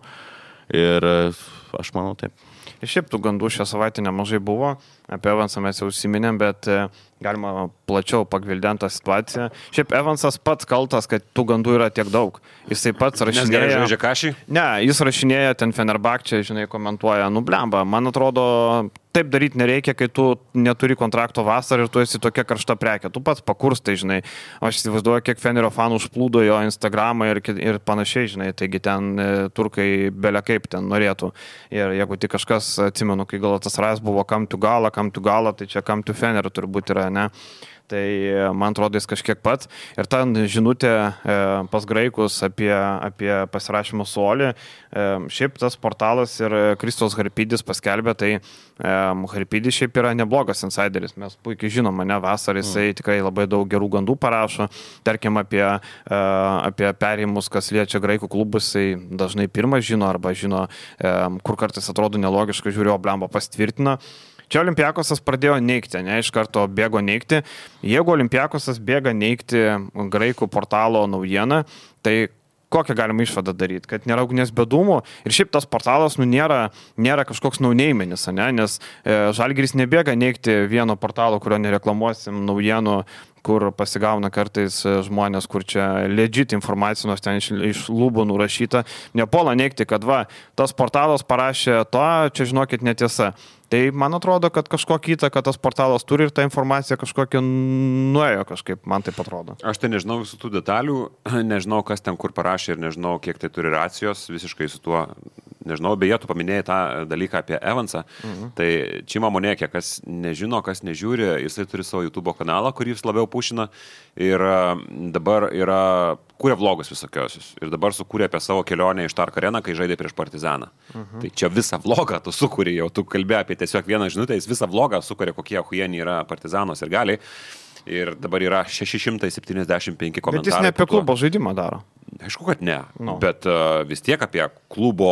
Ir aš manau taip. Ir šiaip tų gandų šią savaitę nemažai buvo, apie Evansą mes jau užsiminėm, bet galima plačiau pagvildenti tą situaciją. Šiaip Evansas pats kaltas, kad tų gandų yra tiek daug. Jisai pats rašinėja... Nes gerai žaidžia Kašį? Ne, jis rašinėja ten Fenerbahče, žinai, komentuoja, nu blemba, man atrodo, taip daryti nereikia, kai tu neturi kontrakto vasarą ir tu esi tokia karšta prekė. Tu pats pakurstai, žinai. Aš įsivaizduoju, kiek Fenerio fanų užplūdo jo Instagramą ir, ir panašiai, žinai. Taigi ten e, turkai belia kaip ten norėtų. Ir jeigu tik kažkas, atsimenu, kai Galatasarayas buvo kam tu galą, kam tu galą, tai čia kam tu Fenerio turbūt yra, ne? Tai man atrodo jis kažkiek pats. Ir ta žinutė e, pas graikus apie, apie pasirašymą su Oli. E, šiaip tas portalas ir Kristos Harpidis paskelbė, tai e, Harpidis šiaip yra neblogas insideris. Mes puikiai žinom, ne, vasarą jisai mm. tikrai labai daug gerų gandų parašo. Tarkim, apie, e, apie perėjimus, kas liečia graikų klubus, jisai dažnai pirmas žino arba žino, e, kur kartais atrodo nelogiškai, žiūrėjo, blemba pastvirtina. Čia Olimpiakosas pradėjo neigti, ne, iš karto bėgo neigti. Jeigu Olimpiakosas bėga neigti graikų portalo naujieną, tai kokią galima išvadą daryti, kad nėra ugnies be dūmų. Ir šiaip tas portalas, nu, nėra, nėra kažkoks nauneimenis, ne, nes e, Žalgiris nebėga neigti vieno portalo, kurio nereklamuosim naujienų, kur pasigauna kartais žmonės, kur čia legit informacijos ten iš, iš lūbų nurašyta. Nepuola neigti, kad va, tas portalas parašė to, čia žinokit netiesa. Tai man atrodo, kad kažkokia įtaka tas portalas turi ir ta informacija kažkokia nuėjo kažkaip, man taip atrodo. Aš tai nežinau visų tų detalių, nežinau, kas ten kur parašė ir nežinau, kiek tai turi racijos, visiškai su tuo nežinau, beje, tu paminėjai tą dalyką apie Evansą. Mhm. Tai Čima Monekė, kas nežino, kas nežiūri, jisai turi savo YouTube kanalą, kurį jis labiau pušina ir dabar yra, kūrė vlogus visokiosius. Ir dabar sukūrė apie savo kelionę iš Tark Areną, kai žaidė prieš Partizaną. Mhm. Tai čia visą vlogą tu sukūrė, jau tu kalbėjai apie tiesiog vieną žinutę, jis visą vlogą sukūrė, kokie achujieniai yra Partizanos ir galiai. Ir dabar yra šeši šimtai septyniasdešimt penki komentarai. Bet jis ne apie klubo žaidimą daro. Aišku, kad ne. No. Bet uh, vis tiek apie klubo...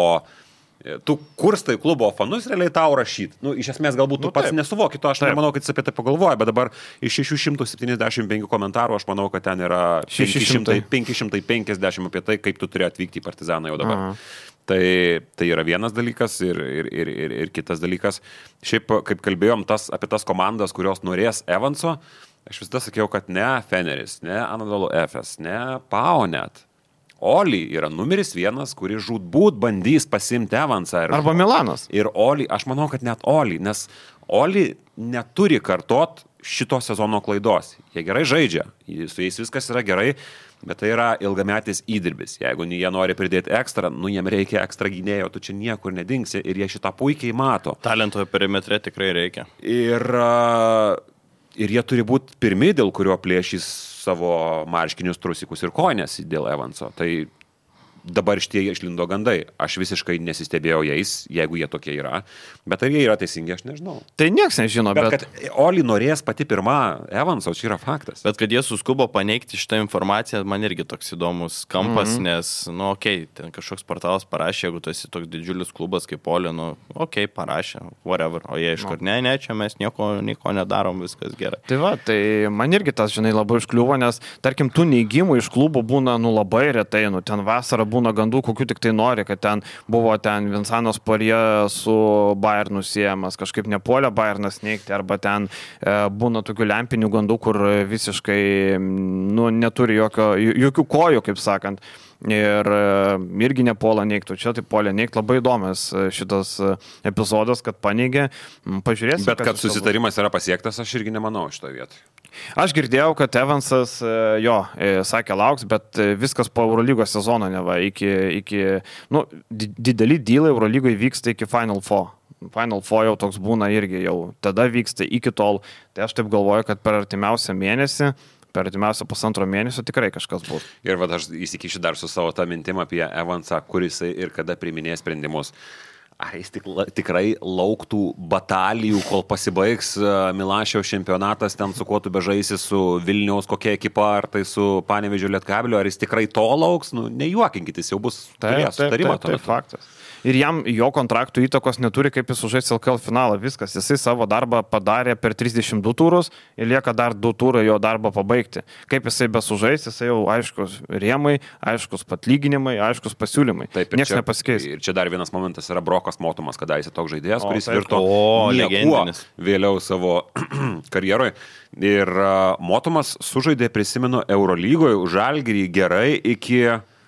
Tu kurstai klubo fanus realiai tau rašyt. Nu, iš esmės galbūt tu nu, pats nesuvoki, to aš taip. Nemanau, kad jis apie tai pagalvoja, bet dabar iš šešių šimtų septyniasdešimt penki komentarų aš manau, kad ten yra penki šimtai penkiasdešimt apie tai, kaip tu turi atvykti į Partizaną jau dabar. Aha. Tai, tai yra vienas dalykas ir, ir, ir, ir, ir kitas dalykas. Šiaip, kaip kalbėjom tas, apie tas komandas, kurios norės Evanso, aš visada sakiau, kad ne Feneris, ne Anadolu Efes, ne Pau net. Oli yra numeris vienas, kuris žūtbūt bandys pasimti Evansą. Ir, arba Milanas. Ir Oli, aš manau, kad net Oli, nes Oli neturi kartot šito sezono klaidos. Jie gerai žaidžia, su jais viskas yra gerai, bet tai yra ilgametis įdirbis. Jeigu jie nori pridėti ekstra, nu jiem reikia ekstra gynėjo, tu čia niekur nedingsi ir jie šitą puikiai mato. Talento perimetre tikrai reikia. Ir... Uh, Ir jie turi būti pirmi, dėl kurio plėšys savo marškinius, trusikus ir koinės dėl Evanso. Tai dabar šitie išlindo gandai. Aš visiškai nesistebėjau jais, jeigu jie tokie yra. Bet ar jie yra teisingi, aš nežinau. Tai nieks nežino, bet... bet... Kad Oli norės pati pirma Evanso, čia yra faktas. Bet kad jie suskubo paneigti šitą informaciją, man irgi toks įdomus kampas, mm-hmm. nes, nu, okei, okay, ten kažkoks portalas parašė, jeigu tu esi toks didžiulis klubas kaip Oli, nu, okei, okay, parašė, whatever. O jie iš kur, ne, ne, čia mes nieko, nieko nedarom, viskas gerai. Tai va, tai man irgi tas, žinai, labai užkliuvo, nes, tarkim, tų neigimų iš klubų būna, nu, labai retai, nu, ten vasarą būna gandų, kokių tik tai nori, kad ten buvo ten Vinsanos Porie su Bayernu siejamas, kažkaip nepuolė Bayernas neigti, arba ten e, būna tokių lempinių gandų, kur visiškai nu, neturi jokio, jokių kojų, kaip sakant. Ir e, irgi nepuola neigtų, čia tai puolė neigti, labai įdomus šitas epizodas, kad paneigė. Pažiūrėsime. Bet kad susitarimas yra pasiektas, aš irgi nemanau šitoje vietoje. Aš girdėjau, kad Evansas jo sakė lauks, bet viskas po Eurolygos sezono neva, iki, iki nu, dideli dylai Eurolygoje vyksta iki Final Four. Final Four jau toks būna irgi jau, tada vyksta iki tol. Tai aš taip galvoju, kad per artimiausią mėnesį, per artimiausią pusantro mėnesio tikrai kažkas bus. Ir va, aš įsikišiu dar su savo tą mintim apie Evansą, kuris ir kada priiminės sprendimus. Ar jis tik, tikrai lauktų batalijų, kol pasibaigs Milašiaus čempionatas, ten su kuo tu bežaisi, su Vilniaus kokia ekipa, ar tai su Panevėžio Lietkabelio, ar jis tikrai to lauks, nu, nejuokinkit, jis jau bus turėjęs sutarimą. Tai faktas. Ir jam jo kontraktų įtakos neturi, kaip jis sužais L K L finalą. Viskas, jisai savo darbą padarė per trisdešimt du turus ir lieka dar du turai jo darbą pabaigti. Kaip jisai besužais, jisai jau aiškus rėmai, aiškus patlyginimai, aiškus pasiūlymai. Taip, nieks nepasikeis. Ir čia dar vienas momentas yra Brokas Motumas, kada jis toks žaidėjas, o, kuris taip, virto niekuo vėliau savo karjeroje. Ir uh, Motumas sužaidė, prisimenu, Eurolygoje už Žalgirį gerai iki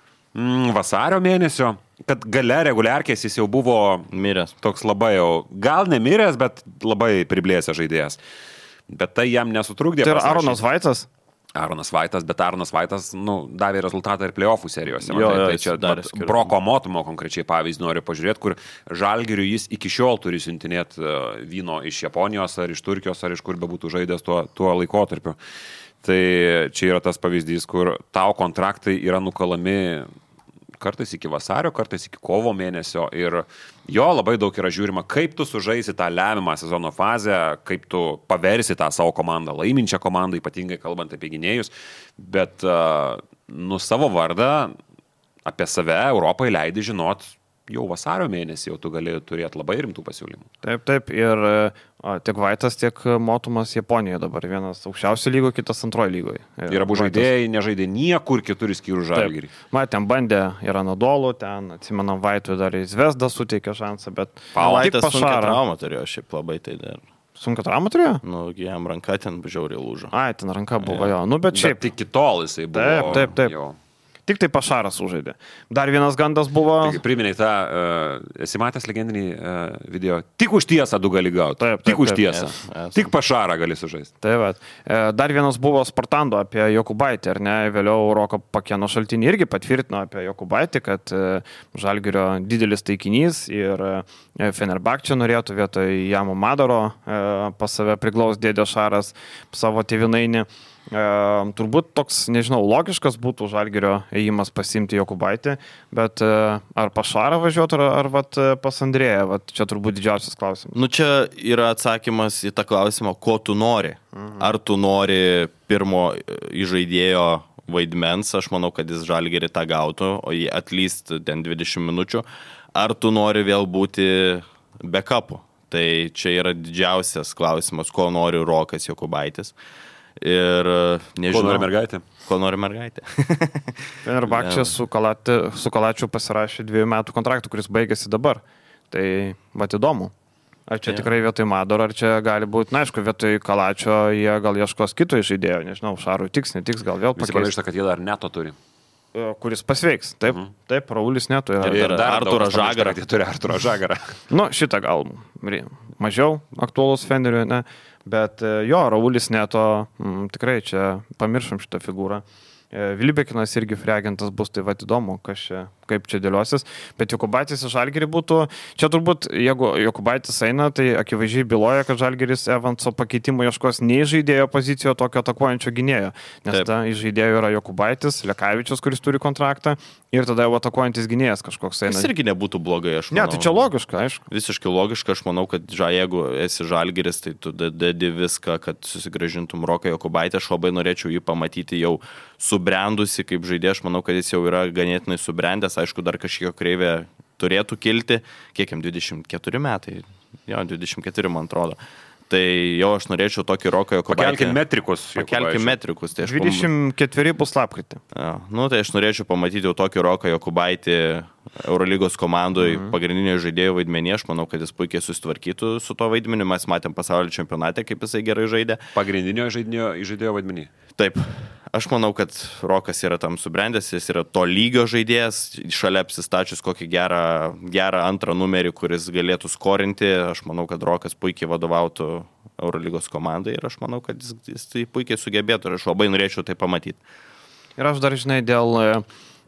mm, vasario mėnesio. Kad gale reguliarkės jis jau buvo miręs. Toks labai jau, gal nemiręs, bet labai priblėsęs žaidėjas. Bet tai jam nesutrukdė. Tai yra Aronas Vaitas? Aronas Vaitas, bet Aronas Vaitas nu, davė rezultatą ir playoffų serijose. Jo, jo, tai čia Broko Motumo konkrečiai pavyzdį noriu pažiūrėti, kur Žalgiriui jis iki šiol turi siuntinėti vyno iš Japonijos ar iš Turkijos ar iš kur bebūtų žaidęs tuo, tuo laikotarpiu. Tai čia yra tas pavyzdys, kur tau kontraktai yra nukalami kartais iki vasario, kartais iki kovo mėnesio ir jo labai daug yra žiūrima, kaip tu sužaisi tą lemiamą sezono fazę, kaip tu paversi tą savo komandą, laiminčią komandą, ypatingai kalbant apie gynėjus, bet nu savo vardą apie save Europai leidi žinot jau vasario mėnesį, jau tu gali turėti labai rimtų pasiūlymų. Taip, taip, ir o, tiek Vaitas, tiek Motumas Japonijoje dabar, vienas aukščiausių lygo, kitas antroji lygoje. Ir abu žaidėjai nežaidė niekur kitur išskyrus Žalgirį. Man ten bandė ir Anadolu, ten, atsimenam, Vaitui dar į Zvezdą suteikė šansą, bet Vaitas sunkia traumą turėjo, šiaip labai tai dar. Sunkia traumą turėjo? Nu, jam ranka ten žiauriai lūžo. Ai, ten ranka buvo, ja. jo, nu, bet šiaip. Bet iki tol jisai buvo. Taip, taip, taip. Jo. Tik tai Pašaras užaidė. Dar vienas gandas buvo... Taigi, priminiai tą, uh, esi matęs legendinį uh, video, tik už tiesą du gali gauti. Taip, taip, tik už taip, tiesą. yes, yes. Tik Pašarą gali sužaisti. Taip, bet. Dar vienas buvo Spartando apie Jokubaitį, ar ne? Vėliau Roko Pakėno šaltinį irgi patvirtino apie Jokubaitį, kad Žalgirio didelis taikinys ir Fenerbahčė norėtų vietoj Jamo Madaro pas save priglaus dėdė Šaras savo tėvynainį. E, turbūt toks, nežinau, logiškas būtų Žalgirio ėjimas pasimti Jokubaitį, bet e, ar Pašarą važiuoti, ar, ar vat, pas Andrėją, vat, čia turbūt didžiausias klausimas. Nu čia yra atsakymas į tą klausimą, ko tu nori. Mhm. Ar tu nori pirmo įžaidėjo vaidmens, aš manau, kad jis Žalgirį tą gautų, o jį atlyst ten dvidešimt minučių, ar tu nori vėl būti backupu. Tai čia yra didžiausias klausimas, ko nori Rokas Jokubaitis. Ir nežinau. Ko nori mergaitė? Ko nori mergaitė. Fenerbahčė su, su Kalačiu pasirašė dviejų metų kontraktą, kuris baigėsi dabar. Tai vat įdomu. Ar čia ja. tikrai vietoj Madaro, ar čia gali būti, na aišku, vietoj Kalačio jie gal ieškos kito žaidėjo, nežinau, Šarui tiks, netiks, gal vėl pakeis. Visi pamiršta, kad jie dar neto turi. Kuris pasveiks, taip, mm. taip, Raulis neto. Ir, ir dar Arturą Žagarą. Jie turi Arturą Žagarą. Nu, šitą gal mažiau aktualus Feneriui, ne. Bet jo, Raulis neto, m, tikrai čia pamiršom šitą figūrą. Vilbekinas irgi freagentas bus, tai va įdomu, kas čia, kaip čia dėliosis. Bet Jokubaitis į Žalgirį būtų, čia turbūt, jeigu Jokubaitis eina, tai akivaizdžiai byloja, kad Žalgiris Evanso pakeitimo ieškos nei žaidėjo pozicijoje tokio atakuojančio gynėjo. Nes ta iš žaidėjų yra Jokubaitis, Lekavičius, kuris turi kontraktą, ir tada jau atakuojantis gynėjas kažkoks eina. Jis irgi nebūtų blogai, aš manau. Ne, tai čia logiška, aišku. Visiškai logiška, aš manau, kad ža, jeigu esi Žalgiris, tai tu dedi viską, kad susigrąžintum Roką Jokubaitį. Aš labai norėčiau jį pamatyti jau subrendusi kaip žaidėjas, aš manau, kad jis jau yra ganėtinai subrendęs, aišku, dar kažkiek kreivė turėtų kilti, kiek jam dvidešimt keturi metai, jo, dvidešimt keturi man atrodo. Tai jau aš norėčiau tokį Roką Jokubaitį. Pakelkim metrikus. Pakelkim metrikus. Tai dvidešimt keturi bus lapkritį. Ja, nu, tai aš norėčiau pamatyti jau tokį Roką Jokubaitį Eurolygos komandoje mhm. pagrindinio žaidėjo vaidmenį. Aš manau, kad jis puikiai susitvarkytų su to vaidmeniu. Mes matėm pasaulio čempionate, kaip jisai gerai žaidė. Pagrindinio žaidėjo, žaidėjo vaidmenį. Taip. Aš manau, kad Rokas yra tam subrendęs, jis yra to lygio žaidėjas, šalia apsistačius kokį gerą, gerą antrą numerį, kuris galėtų skorinti. Aš manau, kad Rokas puikiai vadovautų Eurolygos komandai ir aš manau, kad jis, jis tai puikiai sugebėtų ir aš labai norėčiau tai pamatyti. Ir aš dar, žinai, dėl...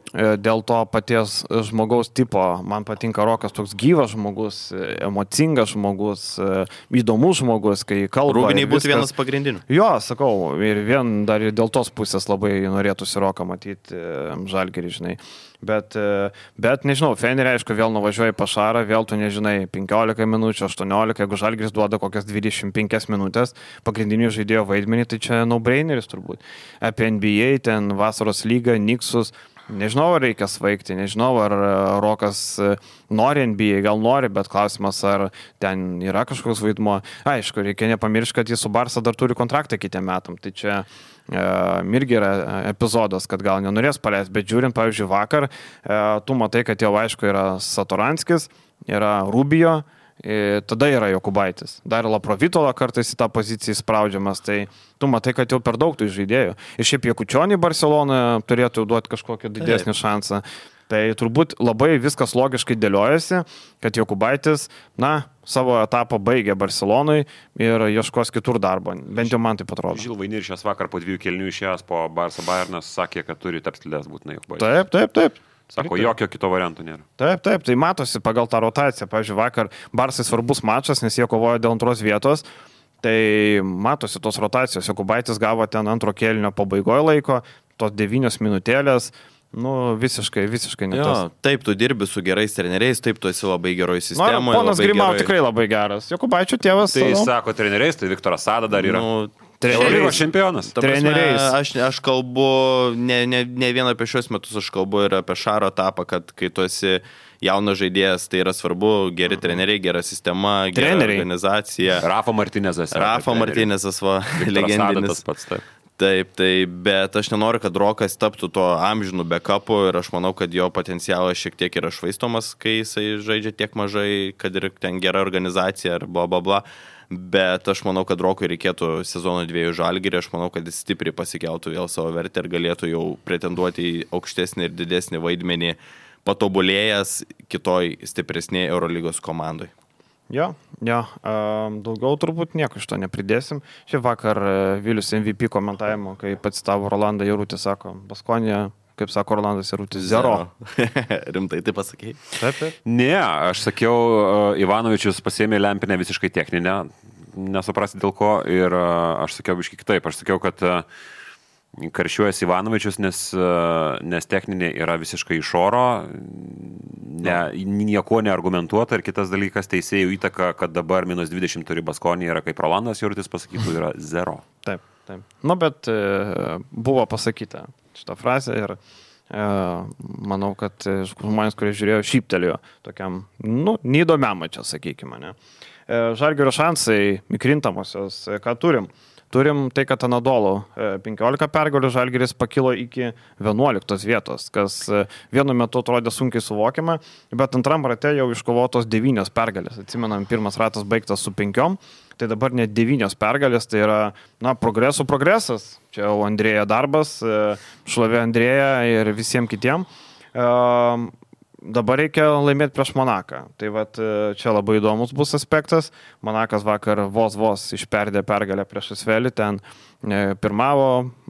Dėl to paties žmogaus tipo, man patinka Rokas, toks gyvas žmogus, emocingas žmogus, įdomus žmogus, kai kalba. Rūbiniai būtų vienas pagrindinių. Jo, sakau, ir vien dar ir dėl tos pusės labai norėtųsi Roką matyti Žalgirį, žinai. Bet, bet nežinau, Fenerį, aišku, vėl nuvažiuoja į Pašarą, vėl tu nežinai, penkiolika minučių, aštuoniolika, jeigu Žalgiris duoda kokias dvidešimt penkias minutės pagrindinių žaidėjo vaidmenį, tai čia no-braineris turbūt. Apie N B A, ten vasaros lygą, Niksus. Nežinau, ar reikia svaigti, nežinau, ar Rokas nori N B A, gal nori, bet klausimas, ar ten yra kažkoks vaidmuo. Aišku, reikia nepamiršti, kad jis su Barsa dar turi kontraktą kitiem metam. Tai čia e, irgi yra epizodas, kad gal nenorės paleisti, bet žiūrint, pavyzdžiui, vakar, e, tu matai, kad jau aišku yra Satoranskis, yra Rubio, e, tada yra Jokubaitis. Dar Laprovitola kartais į tą poziciją spraudžiamas, tai tu matai, kad jau per daug tų žaidėjų. Ir šiaip Jekučionį Barcelonoje turėtų duoti kažkokį didesnį šansą. Tai turbūt labai viskas logiškai dėliojasi, kad Jokubaitis, na, savo etapą baigė Barcelonai ir ieškos kitur darbo. Bent jau man taip atrodo. Žilvainiršės vakar po dviejų kelnių išėjęs po Barça Bayernas sakė, kad turi tapstilės būtinai Jokubaitis. Taip, taip, taip. Sako, jokio kito varianto nėra. Taip, taip, tai matosi pagal tą rotaciją. Pavyzdžiui, vakar Barsai svarbus mačas, nes jie kovojo dėl antros vietos. Tai matosi tos rotacijos. Jokubaitis gavo ten antro kėlinio pabaigoje laiko, tos devynios minutėlės. Nu, visiškai, visiškai ne tas. Taip, tu dirbi su gerais treneriais, taip, tu esi labai geroj sistemoje. Nu, ponas Grimau gerai... tikrai labai geras. Jokubaičio tėvas. Tai jis sako treneriais, tai Viktoras Sada dar yra. Nu, Treneriais čempionas. Treneriais. Aš, aš kalbu ne, ne, ne vien apie šios metus, aš kalbu ir apie Šaro etapą, kad kai tu esi jaunas žaidėjas, tai yra svarbu, geri treneriai, gera sistema, gera treneriai. Organizacija. Rafa Martinezas. Rafa Martinezas, va, legendinis. Pats, taip. Taip, tai, bet aš nenoriu, kad Rokas taptų to amžinų backupu ir aš manau, kad jo potencialas šiek tiek yra švaistomas, kai jisai žaidžia tiek mažai, kad ir ten gera organizacija ar bla bla bla. Bet aš manau, kad Rokui reikėtų sezono dviejų Žalgirį, aš manau, kad jis stipriai pasikeltų vėl savo vertę ir galėtų jau pretenduoti į aukštesnį ir didesnį vaidmenį, patobulėjęs kitoj stipresnėje Eurolygos komandai. Jo, jo, daugiau turbūt nieko iš to nepridėsim. Šiaip vakar Vilius M V P komentavimo, kai pats tavo Rolandą Jarutį sako, Baskonija, kaip sako Rolandas Jarutis, zero. Rimtai tai pasakėjai? Taip, taip. Ne, aš sakiau, Ivanovičius pasiėmė lempinę visiškai techninę, nesuprasti dėl ko, ir aš sakiau biškai kitaip, aš sakiau, kad karšiuojas Ivanovičius, nes, nes techninė yra visiškai iš oro, ne, nieko neargumentuota ir kitas dalykas, teisėjų įtaka, kad dabar minus dvidešimt turi Baskonija, yra kaip Rolandas Jarutis pasakytų, yra zero. Taip, taip. Nu, bet e, buvo pasakyta šitą frazę ir e, manau, kad žmonės, kurie žiūrėjo, šyptelėjo tokiam, nu, neįdomiam čia, sakykime, ne. E, Žalgirio šansai įkrintamosios, ką turim? Turim tai, kad Anadolu penkiolika pergalių Žalgiris pakilo iki vienuoliktos vietos, kas vienu metu atrodė sunkiai suvokiama, bet antram rate jau iškovotos devynios pergalės. Atsimenam, pirmas ratas baigtas su penkiom, tai dabar net devynios pergalės, tai yra, na, progresų progresas. Čia jau Andrėja darbas, šlovė Andrėja ir visiems kitiem. dabar reikia laimėti prieš Monaką. Tai vat, čia labai įdomus bus aspektas. Monakas vakar vos vos išperdė pergalę prieš Asvelį, ten pirmavo,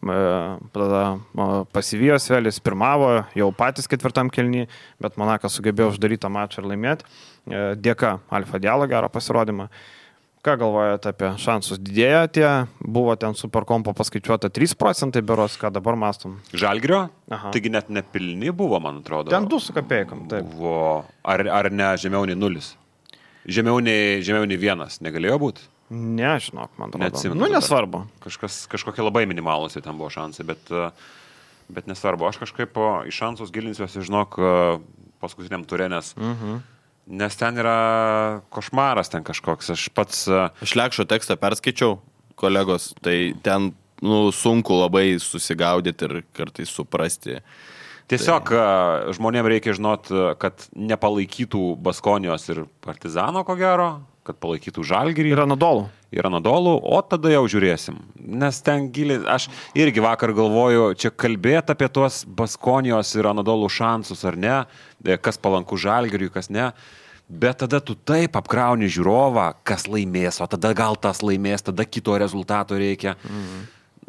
tada pasivijo Asvelis, pirmavo jau patys ketvirtam kėliny, bet Monakas sugebėjo uždaryti mačą ir laimėti. Dėka Alfa Dialo gero pasirodymą. Ką galvojate apie šansus? Didėja tie, buvo ten Superkompo paskaičiuota trys procentai beros, ką dabar mastom? Žalgirio? Aha. Taigi net nepilni buvo, man atrodo. Ten du su kapėjom, taip. Buvo. Ar, ar ne žemiau nei nulis? Žemiau nei, žemiau nei vienas negalėjo būti? Ne, žinok, man atrodo. Neatsimenu. Nu, nesvarbu. Kažkas, kažkokie labai minimalus ten buvo šansai, bet, bet nesvarbu. Aš kažkaip į šansus gilinsiuosi, žinok, paskutiniam turė, nes... Mhm. Nes ten yra košmaras ten kažkoks. Aš pats... Aš Lekšo tekstą perskaičiau, kolegos, tai ten nu, sunku labai susigaudyti ir kartais suprasti. Tiesiog tai... žmonėms reikia žinot, kad nepalaikytų Baskonijos ir Partizano, ko gero, kad palaikytų Žalgirį. Ir Anadolų. Ir Anadolų, o tada jau žiūrėsim. Nes ten giliai, aš irgi vakar galvoju, čia kalbėti apie tuos Baskonijos ir Anadolų šansus ar ne, kas palanku Žalgiriui, kas ne. Bet tada tu taip apkrauni žiūrovą, kas laimės, o tada gal tas laimės, tada kito rezultato reikia. Mhm.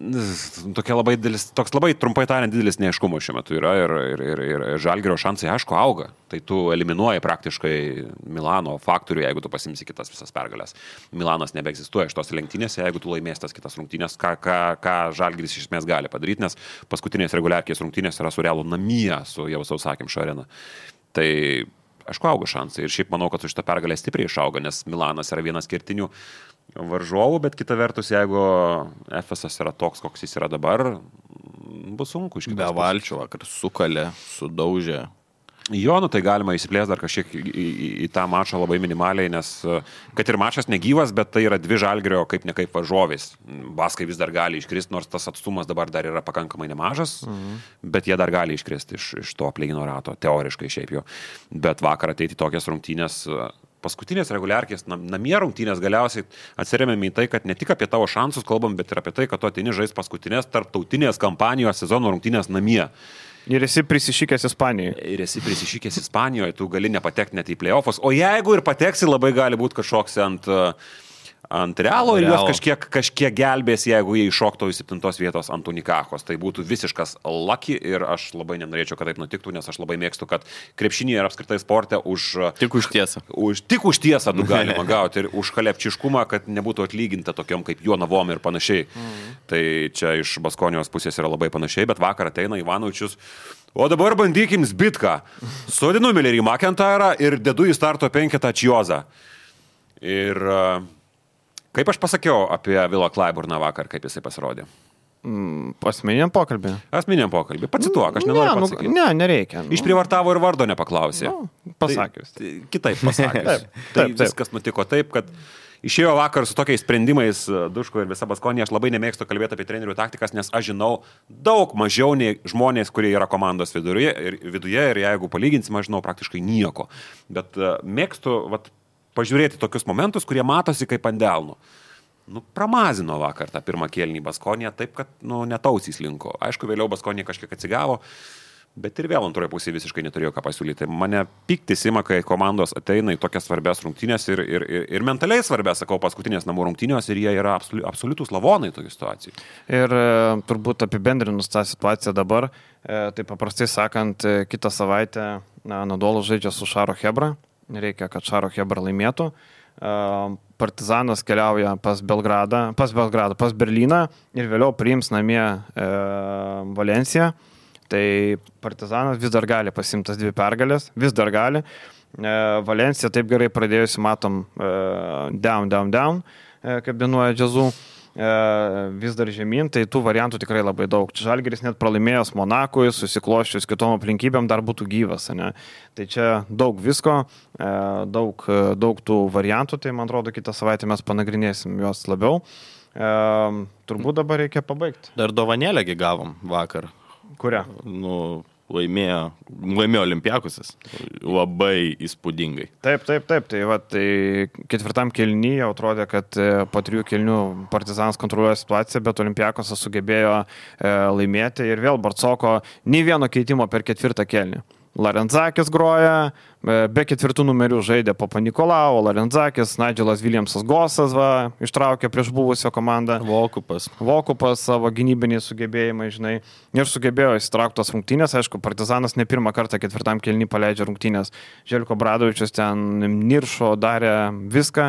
Tokia labai didelis, toks labai trumpai tariant didelis neaiškumas šiuo metu yra ir, ir, ir, ir Žalgirio šansai, aišku, auga. Tai tu eliminuoji praktiškai Milano faktorių, jeigu tu pasimsi kitas visas pergalės. Milanas nebeegzistuoja iš tos lenktynėse, jeigu tu laimės tas kitas rungtynės, ką, ką, ką Žalgiris iš esmės gali padaryti, nes paskutinės reguliarkės rungtynės yra su Realu namie, su Javos Sakimšo arena. Tai aišku, auga šansai ir šiaip manau, kad su šitą pergalę stipriai išauga, nes Milanas yra vienas kertinių varžovų, bet kita vertus, jeigu Efesas yra toks, koks jis yra dabar, bus sunku iš kitos. Be valčių vakar sukalė, sudaužė. Jo, nu tai galima įsiplės dar kažkiek į, į, į tą mačą labai minimaliai, nes kad ir mačas negyvas, bet tai yra dvi Žalgirio kaip ne kaip varžovės. Baskai vis dar gali iškristi, nors tas atstumas dabar dar yra pakankamai nemažas, mhm. bet jie dar gali iškristi iš, iš to play-ino rato, teoriškai šiaip jau. Bet vakar ateiti tokias rungtynės, paskutinės reguliarkės, namie rungtynės galiausiai atsiremėme į tai, kad ne tik apie tavo šansus kalbam, bet ir apie tai, kad tu ateini žais paskutinės tarptautinės kampanijos sezono rungtynės namie. Ir esi prisišykęs Ispanijoje. Ir esi prisišykęs Ispanijoje, tu gali nepatekti net į play-offus, o jeigu ir pateksi, labai gali būti kažkoks ant, ant Realo ir juos kažkiek, kažkiek gelbės, jeigu jie iššoktų į septintos vietos ant Unikachos. Tai būtų visiškas lucky ir aš labai nenorėčiau, kad taip nutiktų, nes aš labai mėgstu, kad krepšinėje ir apskritai sporte už... Tik už tiesą. Už, tik už tiesą tu galima gauti ir už kalepčiškumą, kad nebūtų atlyginta tokiom kaip Jonavom ir panašiai. Mhm. Tai čia iš Baskonijos pusės yra labai panašiai, bet vakar ateina Ivanovičius. O dabar bandykim zbitką. Sodinu Millerį McIntyrą ir dedu į starto penketą Čiozą. Ir... Kaip aš pasakiau apie Vilą Klaiburną vakar, kaip jisai pasirodė? Mm, asmeniniam pokalbį. Asmeniniam pokalbį. Pacituok, aš nenoriu ne, pasakyti. Nu, ne, nereikia. Nu. Išprivartavo ir vardo nepaklausė. Nu, pasakius. Tai, kitaip pasakius. taip, taip, tai taip. Viskas nutiko taip, kad išėjo vakar su tokiais sprendimais Duško ir visa Baskonija. Aš labai nemėgstu kalbėti apie trenerių taktikas, nes aš žinau daug mažiau nei žmonės, kurie yra komandos viduje ir, viduje ir jeigu palyginsim, aš žinau praktiškai nieko. Bet uh, mėgstu... Vat, pažiūrėti tokius momentus, kurie matosi kaip ant delno. Nu, pramazino vakar tą pirmą kėlinį Baskoniją, taip, kad, nu, netausys linko. Aišku, vėliau Baskonija kažkiek atsigavo, bet ir vėl antroje pusėje visiškai neturėjo ką pasiūlyti. Mane piktis ima, kai komandos ateina į tokias svarbias rungtynės ir, ir, ir, ir mentaliai svarbias, sakau, paskutinės namų rungtynės ir jie yra absoliu, absoliutus lavonai tokių situacijų. Ir e, turbūt apibendrinus tą situaciją dabar, e, tai paprastai sakant, e, kitą savaitę Anadolu žaidžia su Šaro Chebra. Reikia, kad Šaro Chebra laimėtų. Partizanas keliauja pas Belgradą, pas Belgradą, pas Berlyną ir vėliau priims namie e, Valenciją. Tai Partizanas vis dar gali pasimtas dvi pergalės, vis dar gali. E, Valencija taip gerai pradėjusi, matom, e, down, down, down, e, kaip dainuoja džiazu. Vis dar žemyn, tai tų variantų tikrai labai daug. Žalgiris net pralaimėjęs Monakui, susikloščius kitom aplinkybėm dar būtų gyvas. Ne? Tai čia daug visko, daug, daug tų variantų, tai man atrodo kitą savaitę mes panagrinėsim juos labiau. Turbūt dabar reikia pabaigti. Dar dovanėlėgi gavom vakar. Kurią? Nu, laimėjo, laimėjo Olimpiakusas. Labai įspūdingai. Taip, taip, taip. Tai, va, tai ketvirtam kėlinyje jau atrodė, kad po trijų kėlinių Partizanas kontroliuoja situaciją, bet Olimpiakosas sugebėjo e, laimėti ir vėl Barcoko nei vieno keitimo per ketvirtą kėlinį. Larenzakis groja, be ketvirtų numerių žaidė Papa Nikolau, Larenzakis, Nigelas Williamsas Gosas va, ištraukė prieš buvusio komandą. Vokupas. Vokupas savo gynybiniai sugebėjimai, žinai, ir sugebėjo įsitrauktos rungtynės. Aišku, Partizanas ne pirmą kartą ketvirtam kėlinį paleidžia rungtynės. Željko Bradovičius ten niršo, darė viską.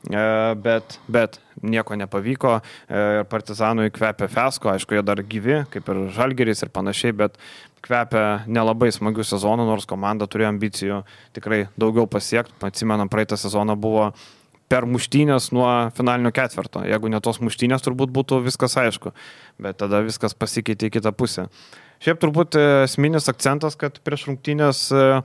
Bet, bet nieko nepavyko. Partizanui kvepia fiasko, aišku, jie dar gyvi, kaip ir Žalgiris ir panašiai, bet kvepia nelabai smagių sezonų, nors komanda turėjo ambicijų tikrai daugiau pasiekti. Atsimenam, praeitą sezoną buvo per muštynės nuo finalinio ketvirto. Jeigu ne tos muštynės, turbūt būtų viskas aišku, bet tada viskas pasikeitė į kitą pusę. Šiaip turbūt esminis akcentas, kad prieš rungtynės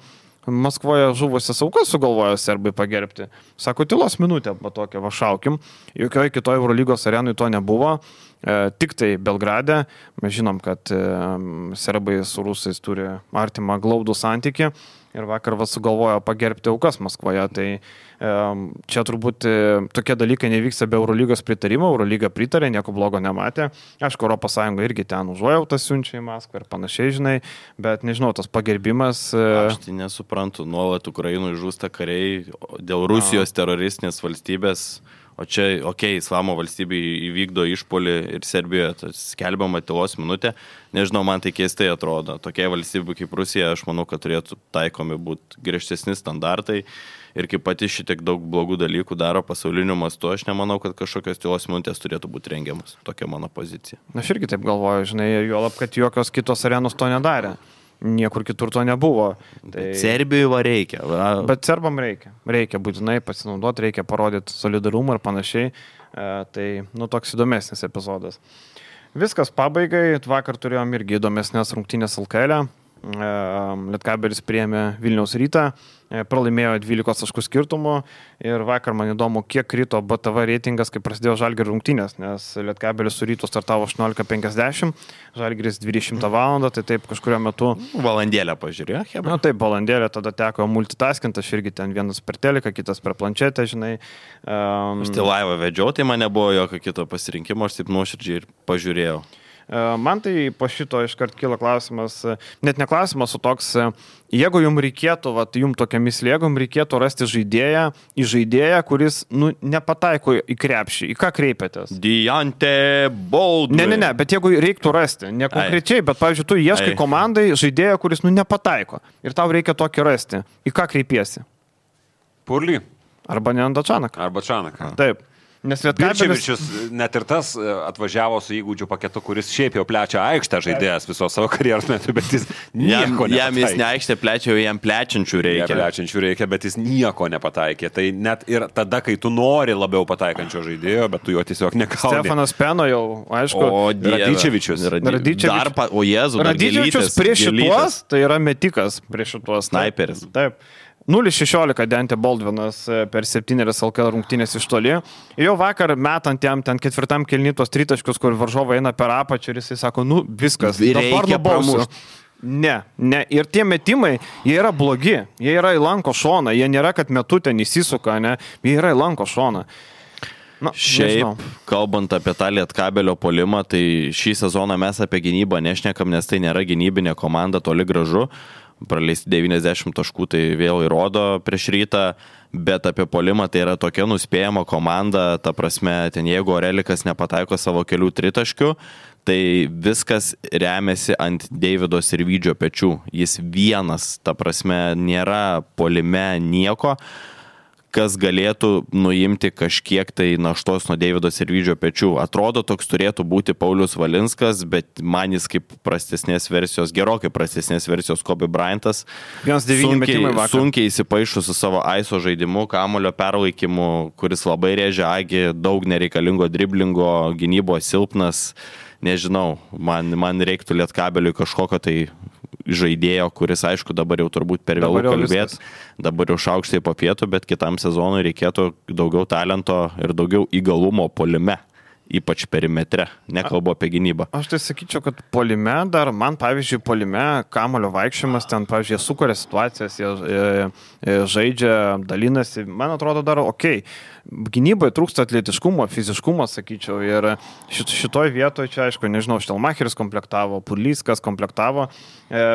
Maskvoje žuvusias aukas sugalvojo serbai pagerbti. Sako, tylos minutę, va tokia, va šaukim. Jokioje kitoje Eurolygos arenui to nebuvo. E, tik tai Belgrade. Mes žinom, kad e, serbai su rusais turi artimą glaudų santykį. Ir vakar va sugalvojo pagerbti aukas Maskvoje. Tai e, čia turbūt e, tokie dalykai nevyksta be Eurolygos pritarimo. Eurolyga pritarė, nieko blogo nematė. Aišku, Europos Sąjunga irgi ten užuojautą siunčia į Maskvą ir panašiai, žinai. Bet nežinau, tas pagerbimas... E... Aš tai nesuprantu, nuolat Ukrainui žūsta kariai dėl Rusijos teroristinės valstybės. O čia, okei, okay, Islamo valstybė įvykdo išpolį ir Serbijoje skelbiama tylos minutė. Nežinau, man tai keistai atrodo. Tokia valstybė kaip Rusija, aš manau, kad turėtų taikomi būti griežtesni standartai. Ir kaip pati šitiek daug blogų dalykų daro pasauliniu mastu, aš nemanau, kad kažkokios tylos minutės turėtų būti rengiamas. Tokia mano pozicija. Aš irgi taip galvoju, žinai, juolab, kad jokios kitos arenos to nedarė. Niekur kitur to nebuvo. Tai... Serbijoje va reikia. Va. Bet serbam reikia. Reikia būtinai pasinaudoti, reikia parodyti solidarumą ir panašiai. E, tai, nu, toks įdomesnis epizodas. Viskas pabaigai. Vakar turėjom irgi įdomesnės rungtynės L K L. E, Lietkabelis priėmė Vilniaus Rytą. E, pralaimėjo dvylikos taškų skirtumų. Ir vakar man įdomu, kiek krito B T V reitingas, kai prasidėjo Žalgirio rungtynės. Nes Lietkabelis su Rytu startavo aštuoniolika penkiasdešimt. Žalgiris dvidešimtą valandą, tai taip kažkurio metu... Valandėlę pažiūrėjo, hebra. Na taip, valandėlę, tada teko multitaskinti, aš irgi ten vienas per teliką, kitas per planšetę, žinai. Um... Aš tai laivą vedžiau, tai man nebuvo jokio kito pasirinkimo, aš taip nuoširdžiai ir pažiūrėjau. Man tai po šito iškart kyla klausimas, net ne klausimas, o toks, jeigu jums reikėtų, vat, jums tokia mislė, jeigu jums reikėtų rasti žaidėją, į žaidėją, kuris, nu, nepataiko į krepšį, į ką kreipiatės? Dejounte Baldwin. Ne, ne, ne, bet jeigu reiktų rasti, ne konkrečiai, bet, pavyzdžiui, tu ieškai Ai. komandai žaidėją, kuris, nu, nepataiko ir tau reikia tokį rasti, į ką kreipiesi? Purlį. Arba Neandačanak. Arba Čanak. Taip. Nes Birčevičius net ir tas atvažiavo su įgūdžių paketu, kuris šiaip jau plečia aikštę žaidėjas viso savo karjeros metu, bet jis nieko nepataikė. Jam jis ne aikštę plečia, jam plečiančių reikia. Jam plečiančių reikia, bet jis nieko nepataikė. Tai net ir tada, kai tu nori labiau pataikančio žaidėjo, bet tu jo tiesiog nekauni. Stefanas Peno jau, aišku. O Radičevičius. Radičevičius. Pa, o Jėzu, Radičevičius prieš šituos, tai yra metikas prieš šituos. Sniperis. Taip. nulis šešiolika Dejounte Baldwinas per septynerias L K L rungtynės iš toli. Ir jau vakar metant jam ten ketvirtam kėliny tos tritaškius, kur varžovai eina per apačią ir jisai sako, nu viskas, dabar nubausiu. Ne, ne. Ir tie metimai, jie yra blogi. Jie yra į lanko šoną. Jie nėra, kad metu ten įsisuka, ne. Jie yra į lanko šoną. Na, Šiaip, nežinau. Kalbant apie tą Lietkabelio polimą, tai šį sezoną mes apie gynybą nešnekam, nes tai nėra gynybinė komanda toli gražu. Praleisti devyniasdešimt taškų, tai vėl įrodo prieš Rytą, bet apie polimą tai yra tokia nuspėjama komanda, ta prasme, ten jeigu Orelikas nepataiko savo kelių tritaškių, tai viskas remiasi ant Deivido Sirvydžio pečių. Jis vienas, ta prasme, nėra polime nieko, kas galėtų nuimti kažkiek tai naštos nuo Deivido Sirvydžio pečių. Atrodo, toks turėtų būti Paulius Valinskas, bet man jis kaip prastesnės versijos, gerokai prastesnės versijos Kobe Bryantas. Sunkiai, sunkiai įsipaišo su savo aiso žaidimu, kamulio perlaikymu, kuris labai rėžia agį, daug nereikalingo driblingo, gynybos silpnas. Nežinau, man, man reiktų Lietkabeliui kažkokio tai žaidėjo, kuris, aišku, dabar jau turbūt per vėlų kalbėti, dabar jau šaukštai po pietų, bet kitam sezonui reikėtų daugiau talento ir daugiau įgalumo puolime, ypač perimetre, nekalbu apie gynybą. Aš tai sakyčiau, kad puolime dar, man pavyzdžiui, puolime kamulio vaikščiojimas, ten, pavyzdžiui, jie sukuria situacijas, jie e, e, žaidžia, dalinasi, man atrodo dar okei. Okay. Gynyboje trūksta atletiškumo, fiziškumo, sakyčiau, ir šit, šitoj vietoje čia, aišku, nežinau, Štelmacheris komplektavo, Purlys kas komplektavo, e, bet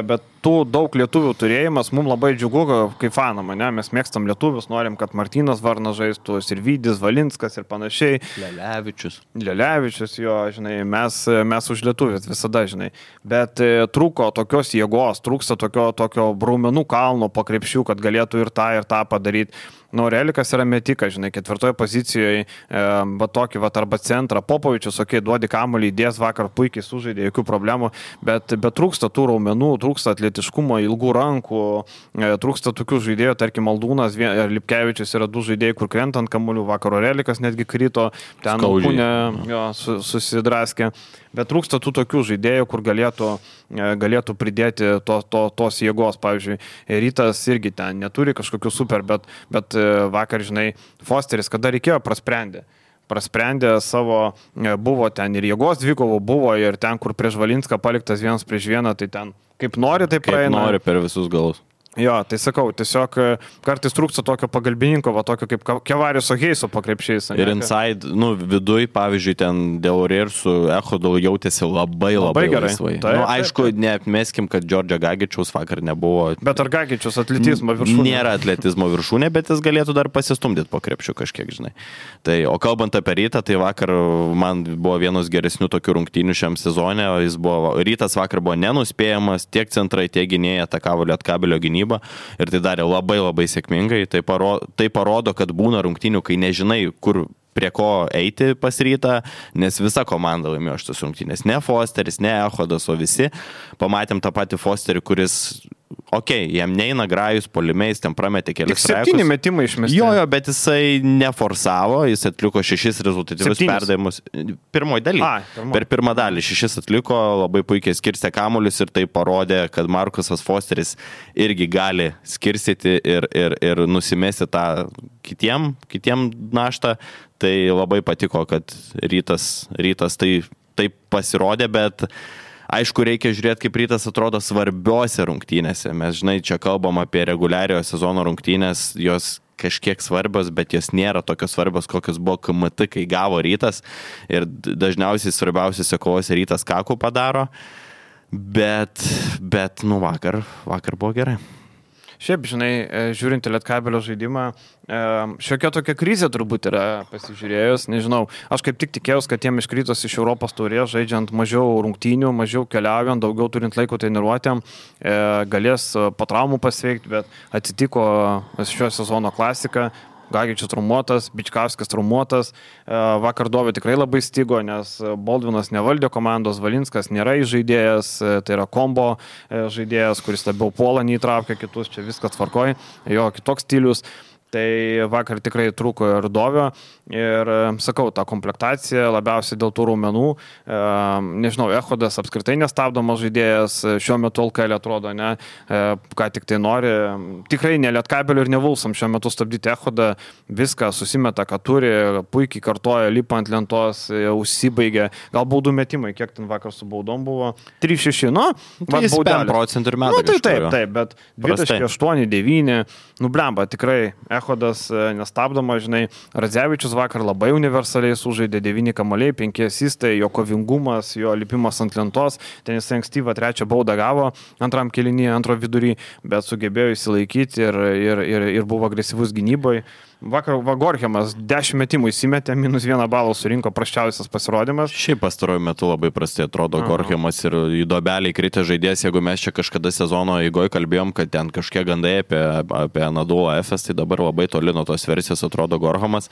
tų daug lietuvių turėjimas mums labai džiugu, kaip fanama, ne? Mes mėgstam lietuvius, norim, kad Martynas Varnas žaistų, ir Vydis, Valinskas ir panašiai. Lelevičius. Lelevičius, jo, žinai, mes, mes už lietuvius visada, žinai. Bet e, trūko tokios jėgos, trūksta tokio, tokio braumenų kalno po krepšių, kad galėtų ir tą, ir tą padaryti. Nu, Relikas yra metikas, žinai, ketvirtoje pozicijoje, e, va tokį, va, arba centrą. Popovičius, okei, okay, duodi kamuolį, įdės vakar puikiai sužaidė, jokių problemų, bet, bet trūksta tų raumenų, trūksta atletiškumo, ilgų rankų, e, trūksta tokių žaidėjų, tarkim, Aldūnas ir Lipkevičius yra du žaidėjai, kur krenta ant kamuolių, vakaro Relikas netgi krito, ten kūnė, jo, su, susidraskė. Bet trūksta tų tokių žaidėjų, kur galėtų, galėtų pridėti to, to, tos jėgos. Pavyzdžiui, Rytas irgi ten neturi kažkokių super, bet, bet vakar, žinai, Fosteris, kada reikėjo, prasprendė. Prasprendė savo, buvo ten ir jėgos dvikovų, buvo ir ten, kur prieš Valinską paliktas vienas prieš vieną, tai ten kaip nori, tai praeina. Kaip nori per visus galus. Jo, tai sakau, tiesiog kartais trūksta tokio pagalbininko, va tokio kaip Kevarius Oheiso pakrepšiais. Ir inside, nu, viduj, pavyzdžiui, ten dėl ir su Echodu jautėsi labai, labai, labai gerai. Laisvai. Taip, nu, aišku, taip, taip. Neapmeskim, kad Džordžio Gagičiaus vakar nebuvo. Bet ar Gagičiaus atletizmo viršūnė? Nėra atletizmo viršūnė, bet jis galėtų dar pasistumdyti po krepšių kažkiek, žinai. Tai, o kalbant apie Rytą, tai vakar man buvo vienas geresnių tokių rungtynių šiam sezone. Jis buvo, Rytas vakar buvo nenuspėjamas, tiek centrai, tiek gynėjai atakavo Lietkabelio gynybą. Ir tai darė labai labai sėkmingai. Tai parodo, tai parodo, kad būna rungtynių, kai nežinai, kur prie ko eiti pas Rytą, nes visa komanda laimėjo šitas rungtynės. Ne Fosteris, ne Echodas, o visi. Pamatėm tą patį Fosterį, kuris, okei, okay, jam neina Grajus, Polimeis, ten prametė kelias traikus. Septyni metimai išmesti. Jo, jo, bet jisai neforsavo, jis atliko šešis rezultatyvius perdavimus. Pirmoji daly. A, pirmo. Per pirmą dalį šešis atliko, labai puikiai skirstė kamuolius ir tai parodė, kad Markusas Fosteris irgi gali skirstyti ir, ir, ir nusimesti tą kitiem, kitiem naštą. Tai labai patiko, kad rytas, rytas tai, tai pasirodė, bet aišku, reikia žiūrėti, kaip Rytas atrodo svarbiose rungtynėse. Mes, žinai, čia kalbam apie reguliariojo sezono rungtynės, jos kažkiek svarbios, bet jos nėra tokios svarbios, kokios buvo K M T, kai gavo Rytas. Ir dažniausiai svarbiausiose kovose Rytas kakų padaro. Bet, bet nu, vakar, vakar buvo gerai. Šiaip, žinai, žiūrint į Lietkabelio žaidimą, šiokia tokia krizė turbūt yra pasižiūrėjus, nežinau, aš kaip tik tikėjausi, kad jiem iškrytos iš Europos taurės, žaidžiant mažiau rungtynių, mažiau keliaujant, daugiau turint laiko treniruotėm, galės po traumų pasveikti, bet atsitiko šio sezono klasika. Gagičius traumuotas, Bičkauskis traumuotas, vakar Dovė tikrai labai stigo, nes Baldvinas nevaldė komandos, Valinskas nėra žaidėjas, tai yra kombo žaidėjas, kuris labiau puolą neįtraukia kitus, čia viskas tvarkoj, jo kitoks stilius. Tai vakar tikrai trūko ir Dovio ir, sakau, ta komplektacija labiausiai dėl tų raumenų. E, nežinau, Echodas apskritai nestabdomas žaidėjas, šiuo metu L K L atrodo, ne, e, ką tik tai nori. Tikrai ne Lietkabelio ir ne Vulsam šiuo metu stabdyti Echodą, viską susimeta, ką turi, puikiai kartoja, lipa ant lentos, e, užsibaigė. Gal baudų metimai, kiek ten vakar su baudom buvo? trys šeši, nu, tai jis penki procentų ir metai. Nu, tai taip, taip, bet dvidešimt aštuoni devyni, nu, blemba, tikrai Echodas nestabdoma, žinai, Radzevičius vakar labai universaliai sužaidė, devyni kamuoliai, penki asistai, jo kovingumas, jo lipimas ant lentos, ten jis ankstyvą trečią baudą gavo antram kėlinyje, antro vidury, bet sugebėjo įsilaikyti ir, ir, ir, ir buvo agresyvus gynyboje. Vakar Vagorhemas dešimt metimų įsimetė, minus vieną balą surinko, prasčiausias pasirodymas. Šiaip pastaruoju metu labai prastai atrodo Gorhemas ir į dobelį kritė žaidėjas, jeigu mes čia kažkada sezono eigoje kalbėjom, kad ten kažkiek gandai apie, apie Anadolu Efes, tai dabar labai toli nuo tos versijos atrodo Gorhemas.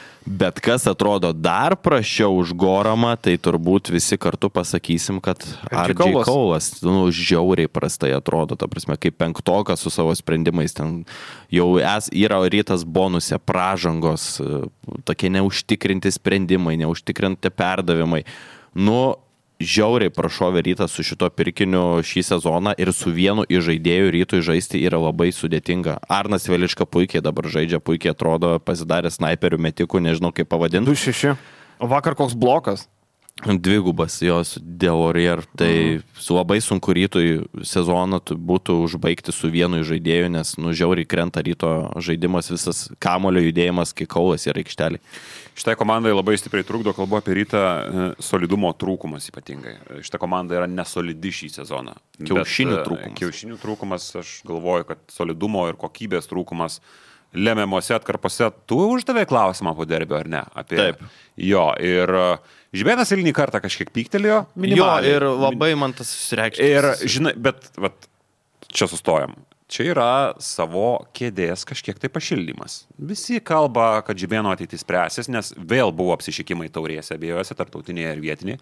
Bet kas atrodo dar prašiau už Goramą, tai turbūt visi kartu pasakysim, kad R J Kaulas, nu, žiauriai prastai atrodo, ta prasme, kaip penktokas su savo sprendimais, ten jau es, yra Rytas bonuse, pražangos, tokie neužtikrinti sprendimai, neužtikrinti perdavimai. Nu, žiauriai prašovė Rytas su šito pirkiniu šį sezoną ir su vienu iš žaidėjų Rytui žaisti yra labai sudėtinga. Arnas Velička puikiai dabar žaidžia, puikiai atrodo, pasidarė snaiperių metikų, nežinau kaip pavadinti. du šeši. O vakar koks blokas? Dvigubas jos Delorier, tai mhm. su labai sunku Rytui sezoną būtų užbaigti su vienu žaidėju, nes nu žiauriai krenta Ryto žaidimas, visas kamulio judėjimas, kai Kaulas yra aikštelė. Šitai komandai labai stipriai trukdo, kalbu apie Rytą, solidumo trūkumas ypatingai. Šita komanda yra nesolidi šį sezoną. Kiaušinių trūkumas. Kiaušinių trūkumas, aš galvoju, kad solidumo ir kokybės trūkumas lemiamuose atkarpose. Tu uždavė klausimą po derbio, ar ne? Apie... Taip. Jo, ir Žibėnas eilinį kartą kažkiek pyktelėjo. Jo, ir labai man tas susireikštas. Ir, žinai, bet vat, čia sustojam. Čia yra savo kėdės kažkiek tai pašildymas. Visi kalba, kad Žibėno ateitis spręsis, nes vėl buvo apsišikimai taurėse abiejose, tarptautinėje ir vietinėje.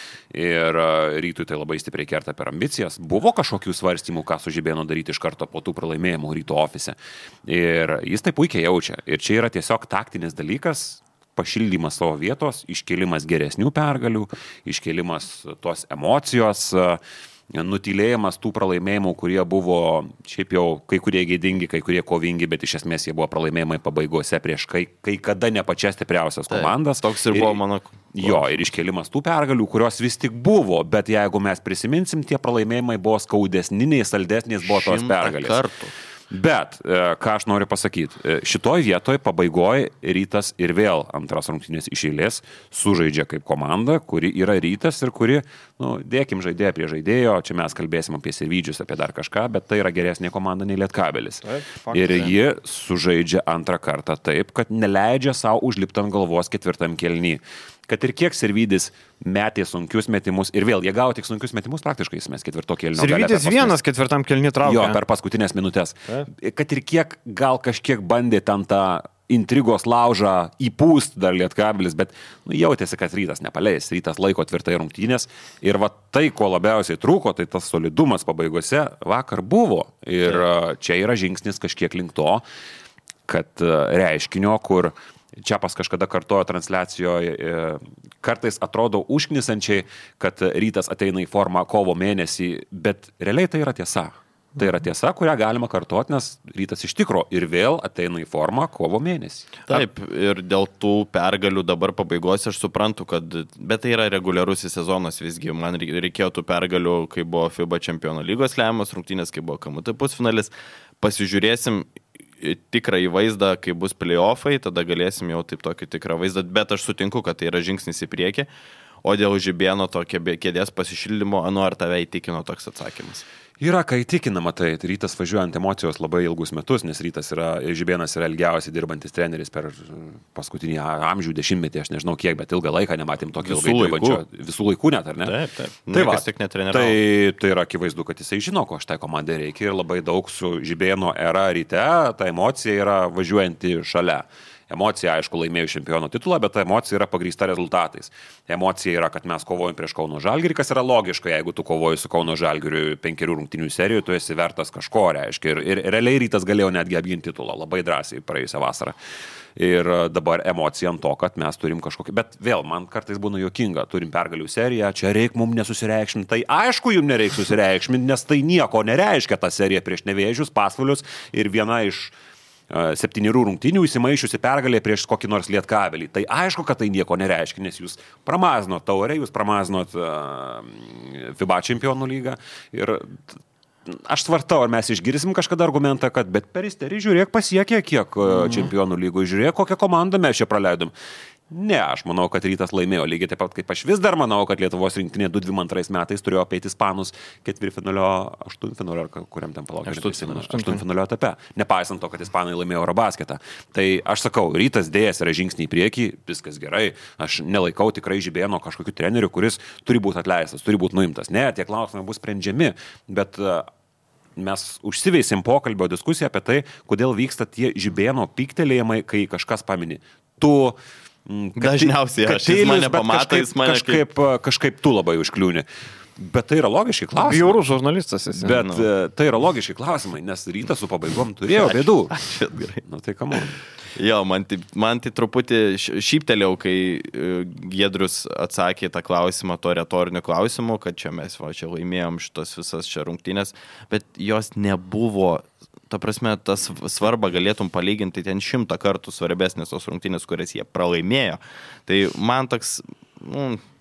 Ir Rytui tai labai stipriai kerta per ambicijas. Buvo kažkokių svarstymų, ką su Žibėnu daryti iš karto po tų pralaimėjimų Ryto ofise. Ir jis tai puikiai jaučia. Ir čia yra tiesiog taktinis dalykas, pašildymas savo vietos, iškėlimas geresnių pergalių, iškėlimas tos emocijos, nutylėjimas tų pralaimėjimų, kurie buvo šiaip jau kai kurie gėdingi, kai kurie kovingi, bet iš esmės jie buvo pralaimėjimai pabaigose prieš kai, kai kada ne pačias stipriausias komandas. Taip, toks ir buvo mano... Jo, ir iškėlimas tų pergalių, kurios vis tik buvo, bet jeigu mes prisiminsim, tie pralaimėjimai buvo skaudesni, nei saldesnės buvo tos pergalės. Kartų. Bet, ką aš noriu pasakyti, šitoj vietoj pabaigoje Rytas ir vėl antras rungtynės iš eilės sužaidžia kaip komanda, kuri yra Rytas ir kuri, nu, dėkim žaidėją prie žaidėjo, čia mes kalbėsim apie Sirvydžius, apie dar kažką, bet tai yra geresnė komanda nei Lietkabelis. Ir ji sužaidžia antrą kartą taip, kad neleidžia savo užlipti ant galvos ketvirtam kėliny. Kad ir kiek Sirvydis metė sunkius metimus ir vėl jie gavo tik sunkius metimus praktiškai, mes ketvirto kėlinio. Sirvydis vienas ketvirtam kėlinį traukė. Jo, per paskutinės minutės. Kad ir kiek gal kažkiek bandė ten tą intrigos laužą įpūst dar Lietkabelis, bet nu, jautėsi, kad Rytas nepaleis. Rytas laiko tvirtai rungtynės ir va tai, ko labiausiai trūko, tai tas solidumas pabaigose vakar buvo. Ir čia yra žingsnis kažkiek link to, kad reiškinio, kur Čiapas kažkada kartojo transliacijoje, kartais atrodo užknisančiai, kad Rytas ateina į formą kovo mėnesį, bet realiai tai yra tiesa. Tai yra tiesa, kurią galima kartoti, nes Rytas iš tikro ir vėl ateina į formą kovo mėnesį. Taip, ir dėl tų pergalių dabar pabaigos aš suprantu, kad, bet tai yra reguliarusis sezonas visgi, man reikėjo tų pergalių, kai buvo FIBA čempionų lygos lemiamas rungtynės, kai buvo K M T pusfinalis, pasižiūrėsim tikrą į vaizdą, kai bus play-offai, tada galėsim jau taip tokį tikrą vaizdą, bet aš sutinku, kad tai yra žingsnis į priekį, o dėl Žibėno tokio kėdės pasišildymo, anu ar tave įtikino toks atsakymas? Yra, kai įtikinama, tai Rytas važiuojant emocijos labai ilgus metus, nes Rytas yra, Žibėnas yra ilgiausiai dirbantis treneris per paskutinį amžių dešimtmetį, aš nežinau kiek, bet ilgą laiką nematėm tokį ilgai dirbančio, visų laikų net, ar ne? Taip, taip. Tai, va, tik netreniravo. tai, tai yra akivaizdu, kad jisai žino, ko štai komandai reikia ir labai daug su Žibėno era Ryte, ta emocija yra važiuojanti šalia. Emocija, aišku, laimėjo čempionų titulą, bet ta emocija yra pagrįsta rezultatais. Emocija yra, kad mes kovojame prieš Kauno Žalgirį, kas yra logiška, jeigu tu kovoji su Kauno Žalgiriu penkerių rungtynių serijoje, tu esi vertas kažko, reiškia. Ir, ir realiai Rytas galėjo netgi apginti titulą, labai drąsiai praėjusią vasarą. Ir dabar emocija ant to, kad mes turim kažkokį, bet vėl, man kartais būna juokinga, turim pergalių seriją, čia reik mums nesusireikšminti, tai aišku, jums nereik susireikšminti, nes tai nieko nereiškia ta serija prieš Nevėžius, Pasvalius ir viena iš septynerių rungtynių įsimaišiusi pergalė prieš kokį nors Lietkabelį. Tai aišku, kad tai nieko nereiškia, nes jūs pramazinot taurę, jūs pramazinot uh, FIBA čempionų lygą ir aš svartau, ar mes išgirsim kažkada argumentą, kad bet Peristerį žiūrėk pasiekė kiek uh, čempionų lygų, žiūrėk kokią komandą mes čia praleidom. Ne, aš manau, kad Rytas laimėjo lygiai taip pat, kaip aš vis dar manau, kad Lietuvos rinktinė du tūkstančiai antrais metais turėjo apeiti Ispanus ketvirtfinalio, aštuntfinalio, ar kuriam ten palaukti, aštuntfinalio etape, nepaisant to, kad Ispanai laimėjo Eurobasketą. Tai aš sakau, Rytas dėjęs yra žingsnį į priekį, viskas gerai, aš nelaikau tikrai Žibėno kažkokiu treneriu, kuris turi būti atleistas, turi būti nuimtas. Ne, tie klausimai bus sprendžiami, bet mes užsiveisim pokalbio diskusiją apie tai, kodėl vyksta tie Žibėno pyktelėjimai, kai kažkas pamini. Tu Dažniausiai aš, jis mane pamato, jis mane kažkaip, kažkaip tu labai užkliūni. Bet tai yra logiški klausimai. Bjaurus žurnalistas esi. Bet nu. Tai yra logiški klausimai, nes Rytas su pabaigom turėjo bėdų. Ačiū, gerai. Nu tai kamu. Jo, man tai, man tai truputį šyptelėjau, kai Giedrius atsakė tą klausimą, to retorinio klausimo, kad čia mes va, čia laimėjom šitos visas čia rungtynės, bet jos nebuvo, ta prasme, tas svarbą galėtum palyginti ten šimtą kartų svarbesnės tos rungtynės, kurias jie pralaimėjo. Tai man toks, nu,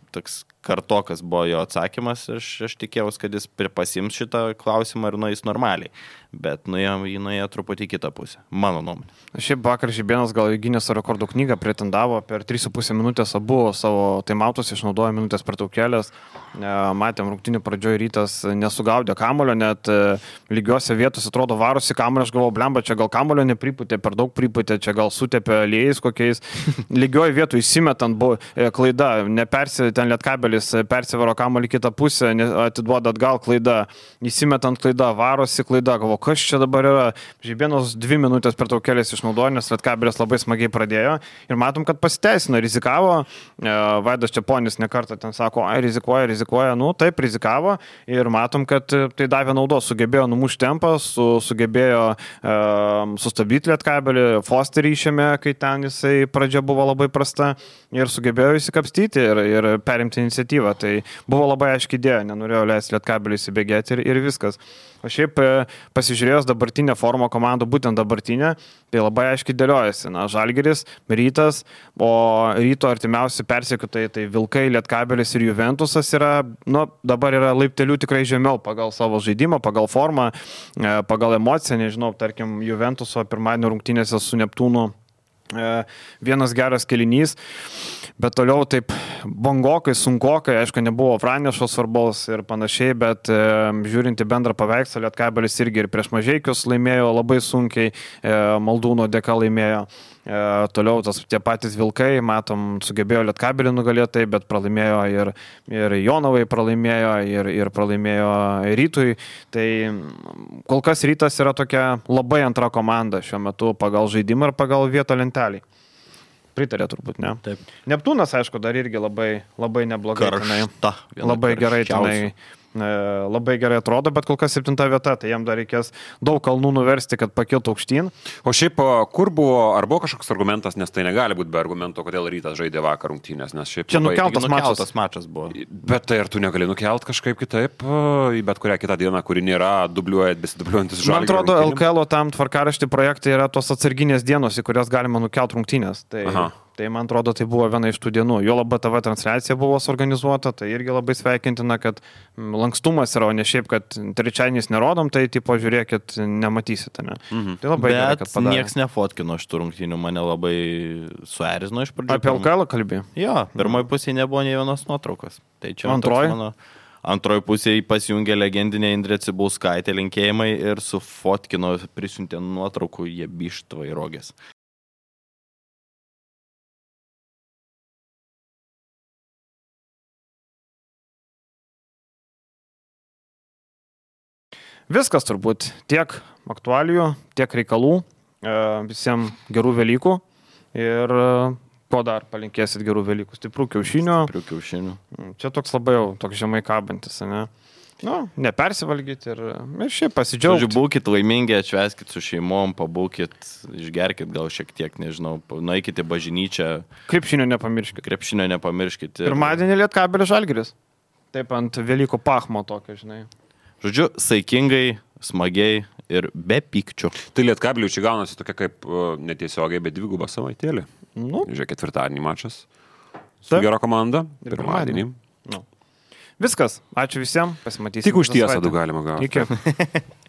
toks kartokas buvo jo atsakymas, aš, aš tikėjausi, kad jis pasiims šitą klausimą ir nueis normaliai, bet nuėjo, jį nuėjo truputį į kitą pusę, mano nuomonė. Šiaip vakar Žibėnas gal į Gineso rekordų knygą pretendavo, per tris su pusė minutės abu savo taimautus išnaudojo minutės pertraukėlės, matėm rungtynių pradžioje Rytas nesugaudė kamulio, net lygiose vietose atrodo varosi kamulio, aš galvoju, blemba, čia gal kamulio nepriputė, per daug priputė, čia gal sutepė aliejais kokiais, lygioje vietoje įsimetant buvo klaida, nepersi ten Lietkabelis, persivaro kamulį kitą pusę, atiduoda atgal klaida, įsimetant klaida, varosi klaida, galvoju, kas čia dabar yra, Žibėnas dvi minutės pertraukėlės išnaudojo, nes Lietkabelis labai smagiai pradėjo ir matom, kad pasiteisino, rizikavo, Vaidas Čeponis nekartą ten sako, ai, rizikuoja, rizikuoja, nu taip, rizikavo ir matom, kad tai davė naudos, sugebėjo numušti tempą, su, sugebėjo e, sustabdyti Lietkabelį, Fosterį išėmė, kai ten jisai pradžia buvo labai prasta ir sugebėjo įsikapstyti ir, ir perimti iniciatyvą, tai buvo labai aiški idėja, nenorėjo leisti Lietkabelį įsibėgėti ir, ir viskas. O šiaip pasižiūrėjus dabartinę formą komandų, būtent dabartinę, tai labai aiškiai dėliojasi. Na, Žalgiris, Rytas, o Ryto artimiausi persekiotojai, tai Vilkai, Lietkabelis ir Juventusas yra, nu, dabar yra laiptelių tikrai žemiau pagal savo žaidimą, pagal formą, pagal emociją, nežinau, tarkim, Juventuso pirmadienio rungtynėse su Neptūnu vienas geras kelinys, bet toliau taip bangokai, sunkokai, aišku, nebuvo Vranešo svarbos ir panašiai, bet e, žiūrinti bendrą paveikslą, Lietkabelis irgi ir prieš Mažeikius laimėjo labai sunkiai, e, Maldūno dėka laimėjo. E, toliau tas tie patys Vilkai, matom, sugebėjo Lietkabelį nugalėti, bet pralaimėjo ir, ir Jonavai pralaimėjo, ir, ir pralaimėjo Rytui. Tai kol kas Rytas yra tokia labai antra komanda šiuo metu pagal žaidimą ir pagal vietą lentelį. Pritarė turbūt, ne? Taip. Neptūnas, aišku, dar irgi labai, labai neblogai. Karšta. Labai gerai tenai. Labai gerai atrodo, bet kol kas septinta vieta, tai jam dar reikės daug kalnų nuversti, kad pakiltų aukštyn. O šiaip, kur buvo, ar buvo kažkoks argumentas, nes tai negali būti be argumento, kodėl Rytas žaidė vakar rungtynės, nes šiaip... Čia nukeltas, nukeltas mačas buvo. Bet tai ir tu negali nukelt kažkaip kitaip į bet kurią kitą dieną, kuri nėra dubliuojant, besidubliuojantis Žalgirio. Man atrodo, L K L tam tvarkaraštį projektai yra tos atsarginės dienos, į kurias galima nukelt rungtynės. Tai... Aha. Tai man atrodo, tai buvo viena iš tų dienų. Jo labai T V transliacija buvo suorganizuota, tai irgi labai sveikintina, kad lankstumas yra, o ne šiaip, kad trečiadieniais nerodom, tai tipo žiūrėkit, nematysite. Ne? Mhm. Tai labai gerai, kad padarė. Bet nieks nefotkino šitų rungtynių, mane labai suerzino iš pradžių. Apie L K L kalbė? Jo, pirmoji pusėje nebuvo nei vienos nuotraukos. Tai čia antroji? Mano... Antroji pusėje pasijungė legendinė Indrė Cibulskaitė linkėjimai ir sufotkino, prisiuntė nuotraukų, jie bištvai rogės. Viskas turbūt, tiek aktualijų, tiek reikalų, visiems gerų Velykų ir ko dar palinkėsit gerų Velykų, stiprų kiaušinių. Stiprų kiaušinių. Čia toks labai jau, toks žemai kabantis, ne? Nu, nepersivalgyti ir, ir šiaip pasidžiaugti. Žodžiu, būkit laimingi, atšveskit su šeimom, pabūkit, išgerkit gal šiek tiek, nežinau, nueikite bažnyčią. Krepšinio nepamirškit. Krepšinio nepamirškit. Ir... Pirmadienį Lietkabelis Žalgiris. Taip ant Velykų pachmo tokio, žinai. Žodžiu, saikingai, smagiai ir be pykčių. Tai Lietkabelių čia gaunasi tokia kaip netiesiogiai, bet dvigubą savaitėlį. Nu. Žiūrėk, ketvirtadienį mačas. Su Taip. Gera komanda. Pirmadienį. Nu. Viskas. Ačiū visiems. Pasimatysime. Tik už tiesą du galima gauti. Iki.